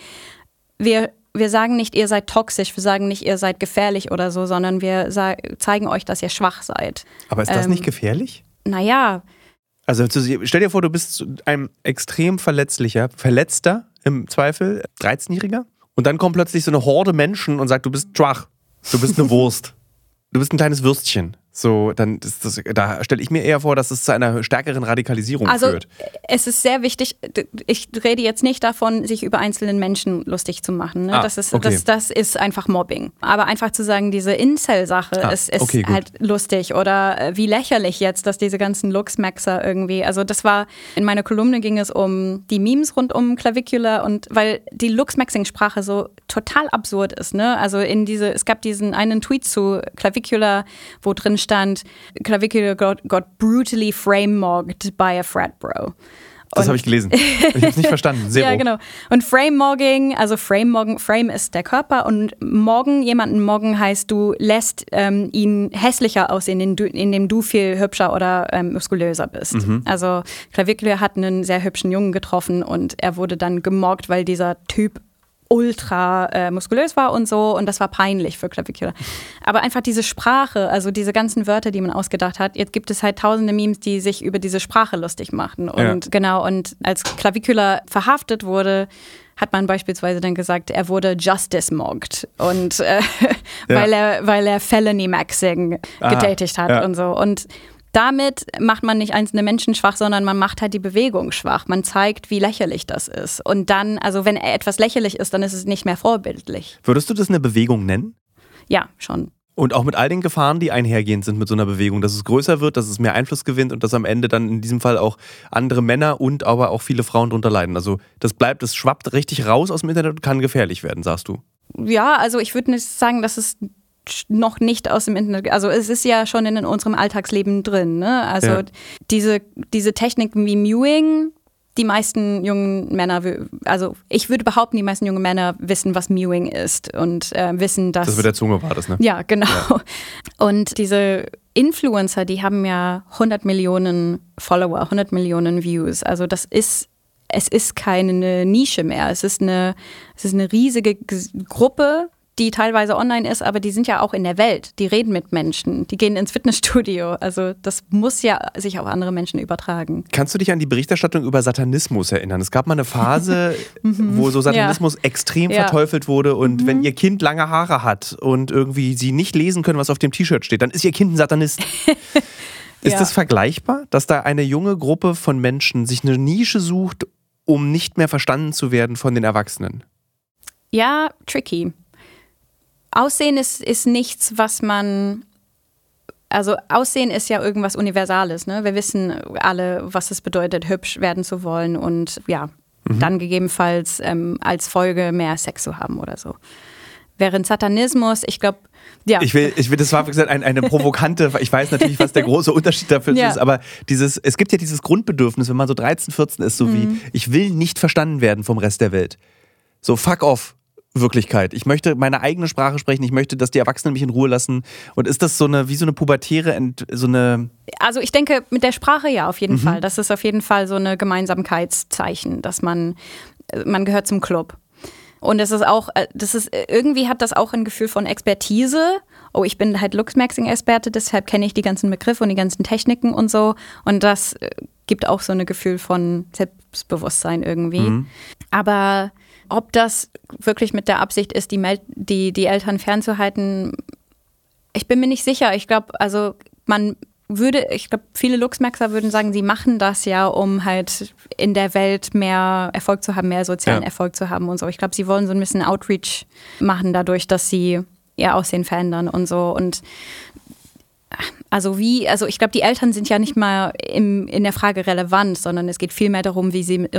wir sagen nicht, ihr seid toxisch, wir sagen nicht, ihr seid gefährlich oder so, sondern wir zeigen euch, dass ihr schwach seid. Aber ist das nicht gefährlich? Naja. Also stell dir vor, du bist ein extrem verletzter im Zweifel, 13-Jähriger und dann kommt plötzlich so eine Horde Menschen und sagt, du bist schwach, du bist eine Wurst, du bist ein kleines Würstchen. So, dann da stelle ich mir eher vor, dass es zu einer stärkeren Radikalisierung führt. Also es ist sehr wichtig, ich rede jetzt nicht davon, sich über einzelnen Menschen lustig zu machen. Ne? Das ist einfach Mobbing. Aber einfach zu sagen, diese Incel-Sache ist halt lustig oder wie lächerlich jetzt, dass diese ganzen Luxmaxer irgendwie, also das war, in meiner Kolumne ging es um die Memes rund um Clavicula und weil die Luxmaxing-Sprache so total absurd ist. Ne? Also es gab diesen einen Tweet zu Clavicula, wo drin stand, Clavicula got brutally frame-mogged by a frat bro. Das habe ich gelesen. Ich habe es nicht verstanden. Zero. Ja, genau. Und Frame-Mogging, also Frame ist der Körper und jemanden moggen heißt, du lässt ihn hässlicher aussehen, indem du viel hübscher oder muskulöser bist. Also Clavicula hat einen sehr hübschen Jungen getroffen und er wurde dann gemoggt, weil dieser Typ ultra muskulös war und so und das war peinlich für Clavicula. Aber einfach diese Sprache, also diese ganzen Wörter, die man ausgedacht hat, jetzt gibt es halt tausende Memes, die sich über diese Sprache lustig machen und und als Clavicula verhaftet wurde, hat man beispielsweise dann gesagt, er wurde Justice mogged und weil er Felony Maxing getätigt hat und so und damit macht man nicht einzelne Menschen schwach, sondern man macht halt die Bewegung schwach. Man zeigt, wie lächerlich das ist. Und dann, also wenn etwas lächerlich ist, dann ist es nicht mehr vorbildlich. Würdest du das eine Bewegung nennen? Ja, schon. Und auch mit all den Gefahren, die einhergehend sind mit so einer Bewegung, dass es größer wird, dass es mehr Einfluss gewinnt und dass am Ende dann in diesem Fall auch andere Männer und aber auch viele Frauen drunter leiden. Also das schwappt richtig raus aus dem Internet und kann gefährlich werden, sagst du? Ja, also ich würde nicht sagen, dass es noch nicht aus dem Internet, also es ist ja schon in unserem Alltagsleben drin, ne? Also diese Techniken wie Mewing, die meisten jungen Männer, also ich würde behaupten, die meisten jungen Männer wissen, was Mewing ist und wissen, dass... Das mit der Zunge war das, ne? Ja, genau. Ja. Und diese Influencer, die haben ja 100 Millionen Follower, 100 Millionen Views, also es ist keine Nische mehr, es ist eine riesige Gruppe, die teilweise online ist, aber die sind ja auch in der Welt. Die reden mit Menschen, die gehen ins Fitnessstudio. Also das muss ja sich auf andere Menschen übertragen. Kannst du dich an die Berichterstattung über Satanismus erinnern? Es gab mal eine Phase, wo so Satanismus extrem verteufelt wurde und wenn ihr Kind lange Haare hat und irgendwie sie nicht lesen können, was auf dem T-Shirt steht, dann ist ihr Kind ein Satanist. Ist das vergleichbar, dass da eine junge Gruppe von Menschen sich eine Nische sucht, um nicht mehr verstanden zu werden von den Erwachsenen? Ja, tricky. Aussehen ist nichts, was man, also Aussehen ist ja irgendwas Universales, ne? Wir wissen alle, was es bedeutet, hübsch werden zu wollen und ja, dann gegebenenfalls als Folge mehr Sex zu haben oder so. Während Satanismus, ich glaube, ja. Ich will, das war wie gesagt eine provokante, ich weiß natürlich, was der große Unterschied dafür ist, aber es gibt ja dieses Grundbedürfnis, wenn man so 13, 14 ist, so wie, ich will nicht verstanden werden vom Rest der Welt. So fuck off. Wirklichkeit. Ich möchte meine eigene Sprache sprechen, ich möchte, dass die Erwachsenen mich in Ruhe lassen. Und ist das wie so eine pubertäre, Also ich denke, mit der Sprache ja, auf jeden Fall. Das ist auf jeden Fall so eine Gemeinsamkeitszeichen, dass man gehört zum Club. Und es ist auch, irgendwie hat das auch ein Gefühl von Expertise. Oh, ich bin halt Looksmaxing-Experte, deshalb kenne ich die ganzen Begriffe und die ganzen Techniken und so. Und das gibt auch so ein Gefühl von Selbstbewusstsein irgendwie. Aber ob das wirklich mit der Absicht ist, die Eltern fernzuhalten, ich bin mir nicht sicher. Ich glaube, viele Looksmaxer würden sagen, sie machen das ja, um halt in der Welt mehr Erfolg zu haben, mehr sozialen Erfolg zu haben und so. Ich glaube, sie wollen so ein bisschen Outreach machen dadurch, dass sie ihr Aussehen verändern und so. Und ich glaube, die Eltern sind ja nicht mal in der Frage relevant, sondern es geht vielmehr darum, wie sie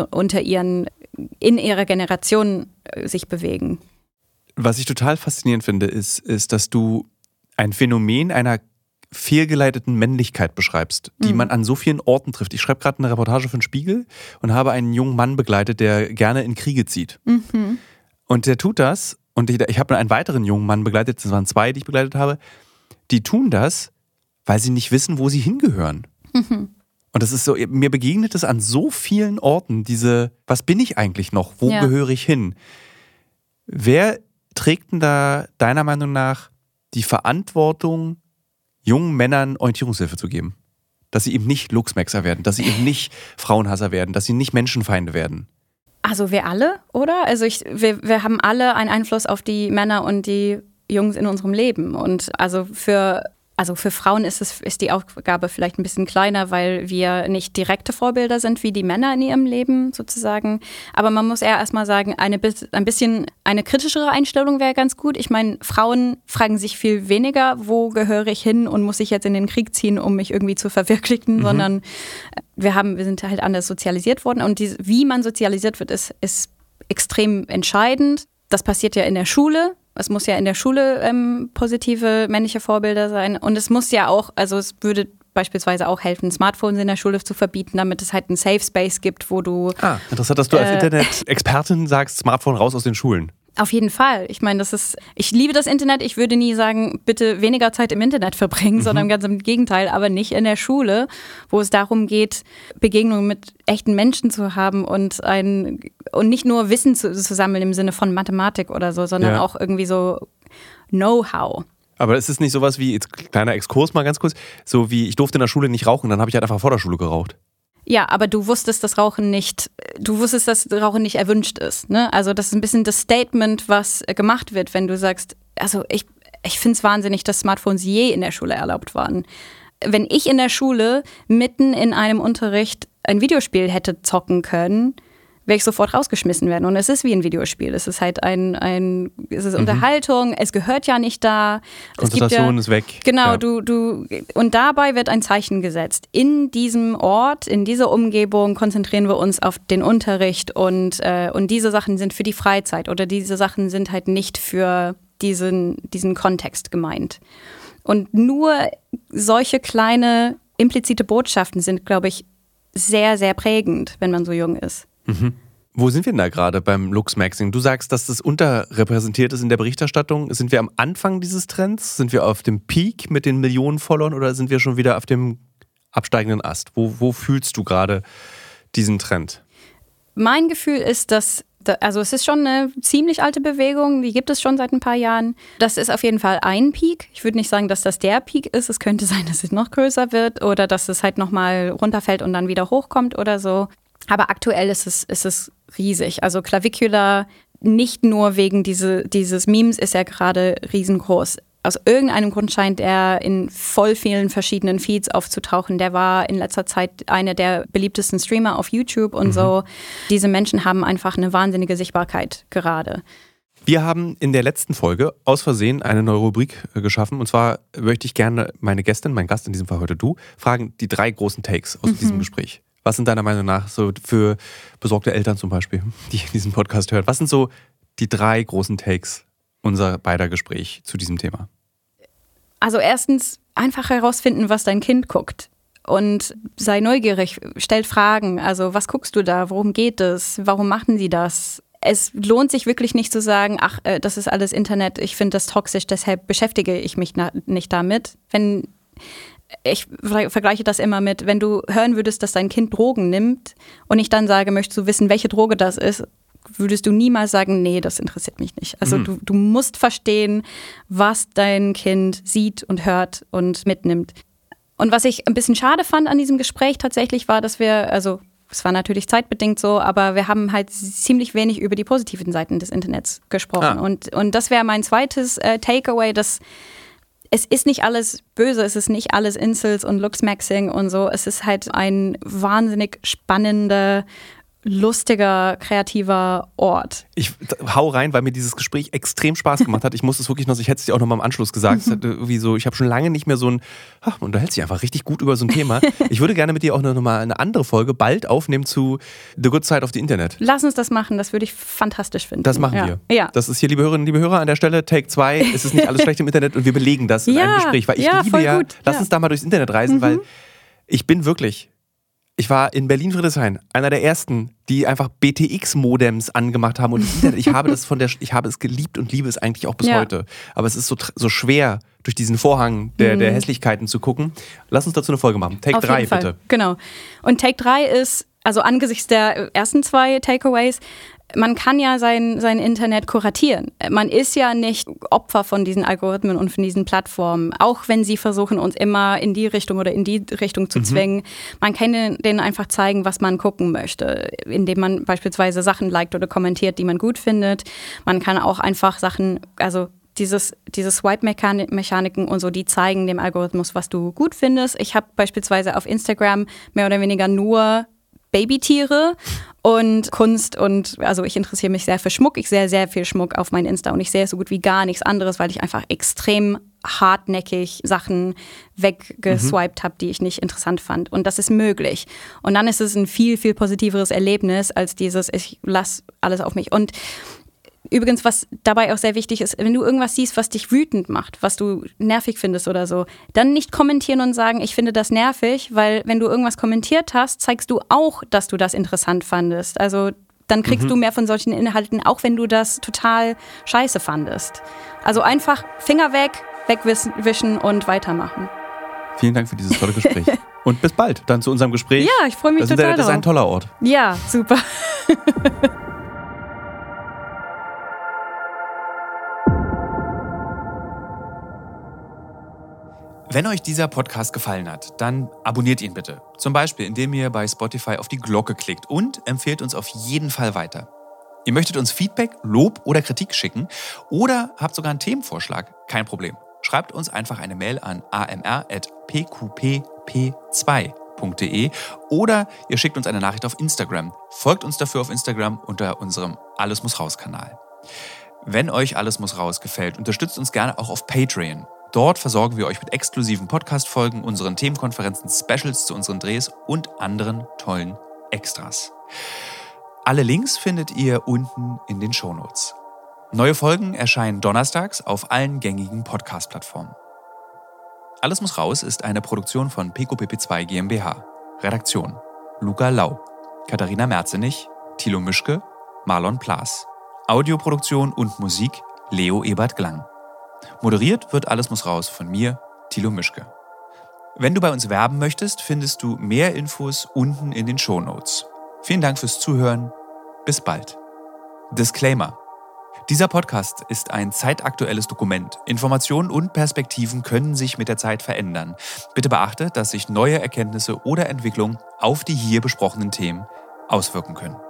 in ihrer Generation sich bewegen. Was ich total faszinierend finde, ist, dass du ein Phänomen einer fehlgeleiteten Männlichkeit beschreibst, die man an so vielen Orten trifft. Ich schreibe gerade eine Reportage für den Spiegel und habe einen jungen Mann begleitet, der gerne in Kriege zieht. Und der tut das, und ich habe einen weiteren jungen Mann begleitet, das waren 2, die ich begleitet habe, die tun das, weil sie nicht wissen, wo sie hingehören. Und das ist so, mir begegnet es an so vielen Orten, was bin ich eigentlich noch? Wo gehöre ich hin? Wer trägt denn da deiner Meinung nach die Verantwortung, jungen Männern Orientierungshilfe zu geben? Dass sie eben nicht Looksmaxer werden, dass sie eben nicht Frauenhasser werden, dass sie nicht Menschenfeinde werden. Also wir alle, oder? Also wir haben alle einen Einfluss auf die Männer und die Jungs in unserem Leben. Und also für Frauen ist die Aufgabe vielleicht ein bisschen kleiner, weil wir nicht direkte Vorbilder sind wie die Männer in ihrem Leben sozusagen. Aber man muss eher erstmal sagen, eine kritischere Einstellung wäre ganz gut. Ich meine, Frauen fragen sich viel weniger, wo gehöre ich hin und muss ich jetzt in den Krieg ziehen, um mich irgendwie zu verwirklichen, sondern wir sind halt anders sozialisiert worden. Und wie man sozialisiert wird, ist extrem entscheidend. Das passiert ja in der Schule. Es muss ja in der Schule positive männliche Vorbilder sein. Und es muss ja auch, also es würde beispielsweise auch helfen, Smartphones in der Schule zu verbieten, damit es halt einen Safe Space gibt, wo du... Interessant, dass du als Internet-Expertin sagst, Smartphone raus aus den Schulen. Auf jeden Fall. Ich meine, ich liebe das Internet. Ich würde nie sagen, bitte weniger Zeit im Internet verbringen, sondern ganz im Gegenteil, aber nicht in der Schule, wo es darum geht, Begegnungen mit echten Menschen zu haben und nicht nur Wissen zu sammeln im Sinne von Mathematik oder so, sondern auch irgendwie so Know-how. Aber es ist nicht sowas wie, jetzt kleiner Exkurs mal ganz kurz, so wie ich durfte in der Schule nicht rauchen, dann habe ich halt einfach vor der Schule geraucht. Ja, aber du wusstest, dass Rauchen nicht erwünscht ist. Ne? Also das ist ein bisschen das Statement, was gemacht wird, wenn du sagst, also ich finde es wahnsinnig, dass Smartphones je in der Schule erlaubt waren. Wenn ich in der Schule mitten in einem Unterricht ein Videospiel hätte zocken können, wäre ich sofort rausgeschmissen werden. Und es ist wie ein Videospiel. Es ist halt es ist Unterhaltung, es gehört ja nicht da. Konzentration ist weg. Genau, und dabei wird ein Zeichen gesetzt. In diesem Ort, in dieser Umgebung konzentrieren wir uns auf den Unterricht und diese Sachen sind für die Freizeit oder diese Sachen sind halt nicht für diesen Kontext gemeint. Und nur solche kleine implizite Botschaften sind, glaube ich, sehr, sehr prägend, wenn man so jung ist. Wo sind wir denn da gerade beim Looksmaxing? Du sagst, dass das unterrepräsentiert ist in der Berichterstattung. Sind wir am Anfang dieses Trends? Sind wir auf dem Peak mit den Millionen Followern oder sind wir schon wieder auf dem absteigenden Ast? Wo fühlst du gerade diesen Trend? Mein Gefühl ist, es ist schon eine ziemlich alte Bewegung, die gibt es schon seit ein paar Jahren. Das ist auf jeden Fall ein Peak. Ich würde nicht sagen, dass das der Peak ist. Es könnte sein, dass es noch größer wird oder dass es halt nochmal runterfällt und dann wieder hochkommt oder so. Aber aktuell ist es riesig. Also Clavicula, nicht nur wegen dieses Memes, ist er gerade riesengroß. Aus irgendeinem Grund scheint er in voll vielen verschiedenen Feeds aufzutauchen. Der war in letzter Zeit einer der beliebtesten Streamer auf YouTube und so. Diese Menschen haben einfach eine wahnsinnige Sichtbarkeit gerade. Wir haben in der letzten Folge aus Versehen eine neue Rubrik geschaffen. Und zwar möchte ich gerne meine Gästin, mein Gast in diesem Fall heute du, fragen die 3 großen Takes aus diesem Gespräch. Was sind deiner Meinung nach so für besorgte Eltern zum Beispiel, die diesen Podcast hören? Was sind so die 3 großen Takes unser beider Gespräch zu diesem Thema? Also erstens einfach herausfinden, was dein Kind guckt. Und sei neugierig, stell Fragen. Also was guckst du da? Worum geht es? Warum machen sie das? Es lohnt sich wirklich nicht zu sagen, ach, das ist alles Internet, ich finde das toxisch, deshalb beschäftige ich mich nicht damit. Ich vergleiche das immer mit, wenn du hören würdest, dass dein Kind Drogen nimmt und ich dann sage, möchtest du wissen, welche Droge das ist, würdest du niemals sagen, nee, das interessiert mich nicht. Also du musst verstehen, was dein Kind sieht und hört und mitnimmt. Und was ich ein bisschen schade fand an diesem Gespräch tatsächlich war, dass es war natürlich zeitbedingt so, aber wir haben halt ziemlich wenig über die positiven Seiten des Internets gesprochen. Und das wäre mein zweites Takeaway, dass es ist nicht alles böse, es ist nicht alles Incels und Looksmaxing und so. Es ist halt ein wahnsinnig spannender, lustiger, kreativer Ort. Ich hau rein, weil mir dieses Gespräch extrem Spaß gemacht hat. Ich muss es wirklich noch, ich hätte es dir auch noch mal im Anschluss gesagt. Es hat irgendwie so, ich habe schon lange nicht mehr so man unterhält sich einfach richtig gut über so ein Thema. Ich würde gerne mit dir auch noch mal eine andere Folge bald aufnehmen zu The Good Side of the Internet. Lass uns das machen, das würde ich fantastisch finden. Das machen wir. Ja. Das ist hier, liebe Hörerinnen, liebe Hörer, an der Stelle, Take 2, es ist nicht alles schlecht im Internet und wir belegen das in einem Gespräch, weil ich liebe ja, gut. Lass uns da mal durchs Internet reisen, weil ich war in Berlin-Friedrichshain, einer der ersten, die einfach BTX-Modems angemacht haben und das Internet, ich habe es geliebt und liebe es eigentlich auch bis heute. Aber es ist so schwer, durch diesen Vorhang der Hässlichkeiten zu gucken. Lass uns dazu eine Folge machen. Take 3, bitte. Genau. Und Take 3 ist, also angesichts der ersten 2 Takeaways, man kann ja sein Internet kuratieren. Man ist ja nicht Opfer von diesen Algorithmen und von diesen Plattformen, auch wenn sie versuchen, uns immer in die Richtung oder in die Richtung zu zwingen. Man kann denen einfach zeigen, was man gucken möchte, indem man beispielsweise Sachen liked oder kommentiert, die man gut findet. Man kann auch einfach Sachen, also diese Swipe-Mechaniken und so, die zeigen dem Algorithmus, was du gut findest. Ich habe beispielsweise auf Instagram mehr oder weniger nur Babytiere und Kunst und also ich interessiere mich sehr für Schmuck. Ich sehe sehr viel Schmuck auf meinem Insta und ich sehe so gut wie gar nichts anderes, weil ich einfach extrem hartnäckig Sachen weggeswiped habe, die ich nicht interessant fand. Und das ist möglich. Und dann ist es ein viel, viel positiveres Erlebnis als dieses, ich lasse alles auf mich. Und übrigens, was dabei auch sehr wichtig ist, wenn du irgendwas siehst, was dich wütend macht, was du nervig findest oder so, dann nicht kommentieren und sagen, ich finde das nervig, weil wenn du irgendwas kommentiert hast, zeigst du auch, dass du das interessant fandest. Also dann kriegst du mehr von solchen Inhalten, auch wenn du das total scheiße fandest. Also einfach Finger weg, wegwischen und weitermachen. Vielen Dank für dieses tolle Gespräch. Und bis bald, dann zu unserem Gespräch. Ja, ich freue mich total Das ist ein toller Ort. Ja, super. Wenn euch dieser Podcast gefallen hat, dann abonniert ihn bitte. Zum Beispiel, indem ihr bei Spotify auf die Glocke klickt und empfehlt uns auf jeden Fall weiter. Ihr möchtet uns Feedback, Lob oder Kritik schicken oder habt sogar einen Themenvorschlag? Kein Problem. Schreibt uns einfach eine Mail an amr@pqpp2.de oder ihr schickt uns eine Nachricht auf Instagram. Folgt uns dafür auf Instagram unter unserem Alles muss raus Kanal. Wenn euch Alles muss raus gefällt, unterstützt uns gerne auch auf Patreon. Dort versorgen wir euch mit exklusiven Podcast-Folgen, unseren Themenkonferenzen, Specials zu unseren Drehs und anderen tollen Extras. Alle Links findet ihr unten in den Shownotes. Neue Folgen erscheinen donnerstags auf allen gängigen Podcast-Plattformen. Alles muss raus ist eine Produktion von PQPP2 GmbH. Redaktion: Luca Lau, Katharina Merzenich, Thilo Mischke, Marlon Plaas. Audioproduktion und Musik: Leo Ebert-Glang. Moderiert wird Alles muss raus von mir, Thilo Mischke. Wenn du bei uns werben möchtest, findest du mehr Infos unten in den Shownotes. Vielen Dank fürs Zuhören. Bis bald. Disclaimer: Dieser Podcast ist ein zeitaktuelles Dokument. Informationen und Perspektiven können sich mit der Zeit verändern. Bitte beachte, dass sich neue Erkenntnisse oder Entwicklungen auf die hier besprochenen Themen auswirken können.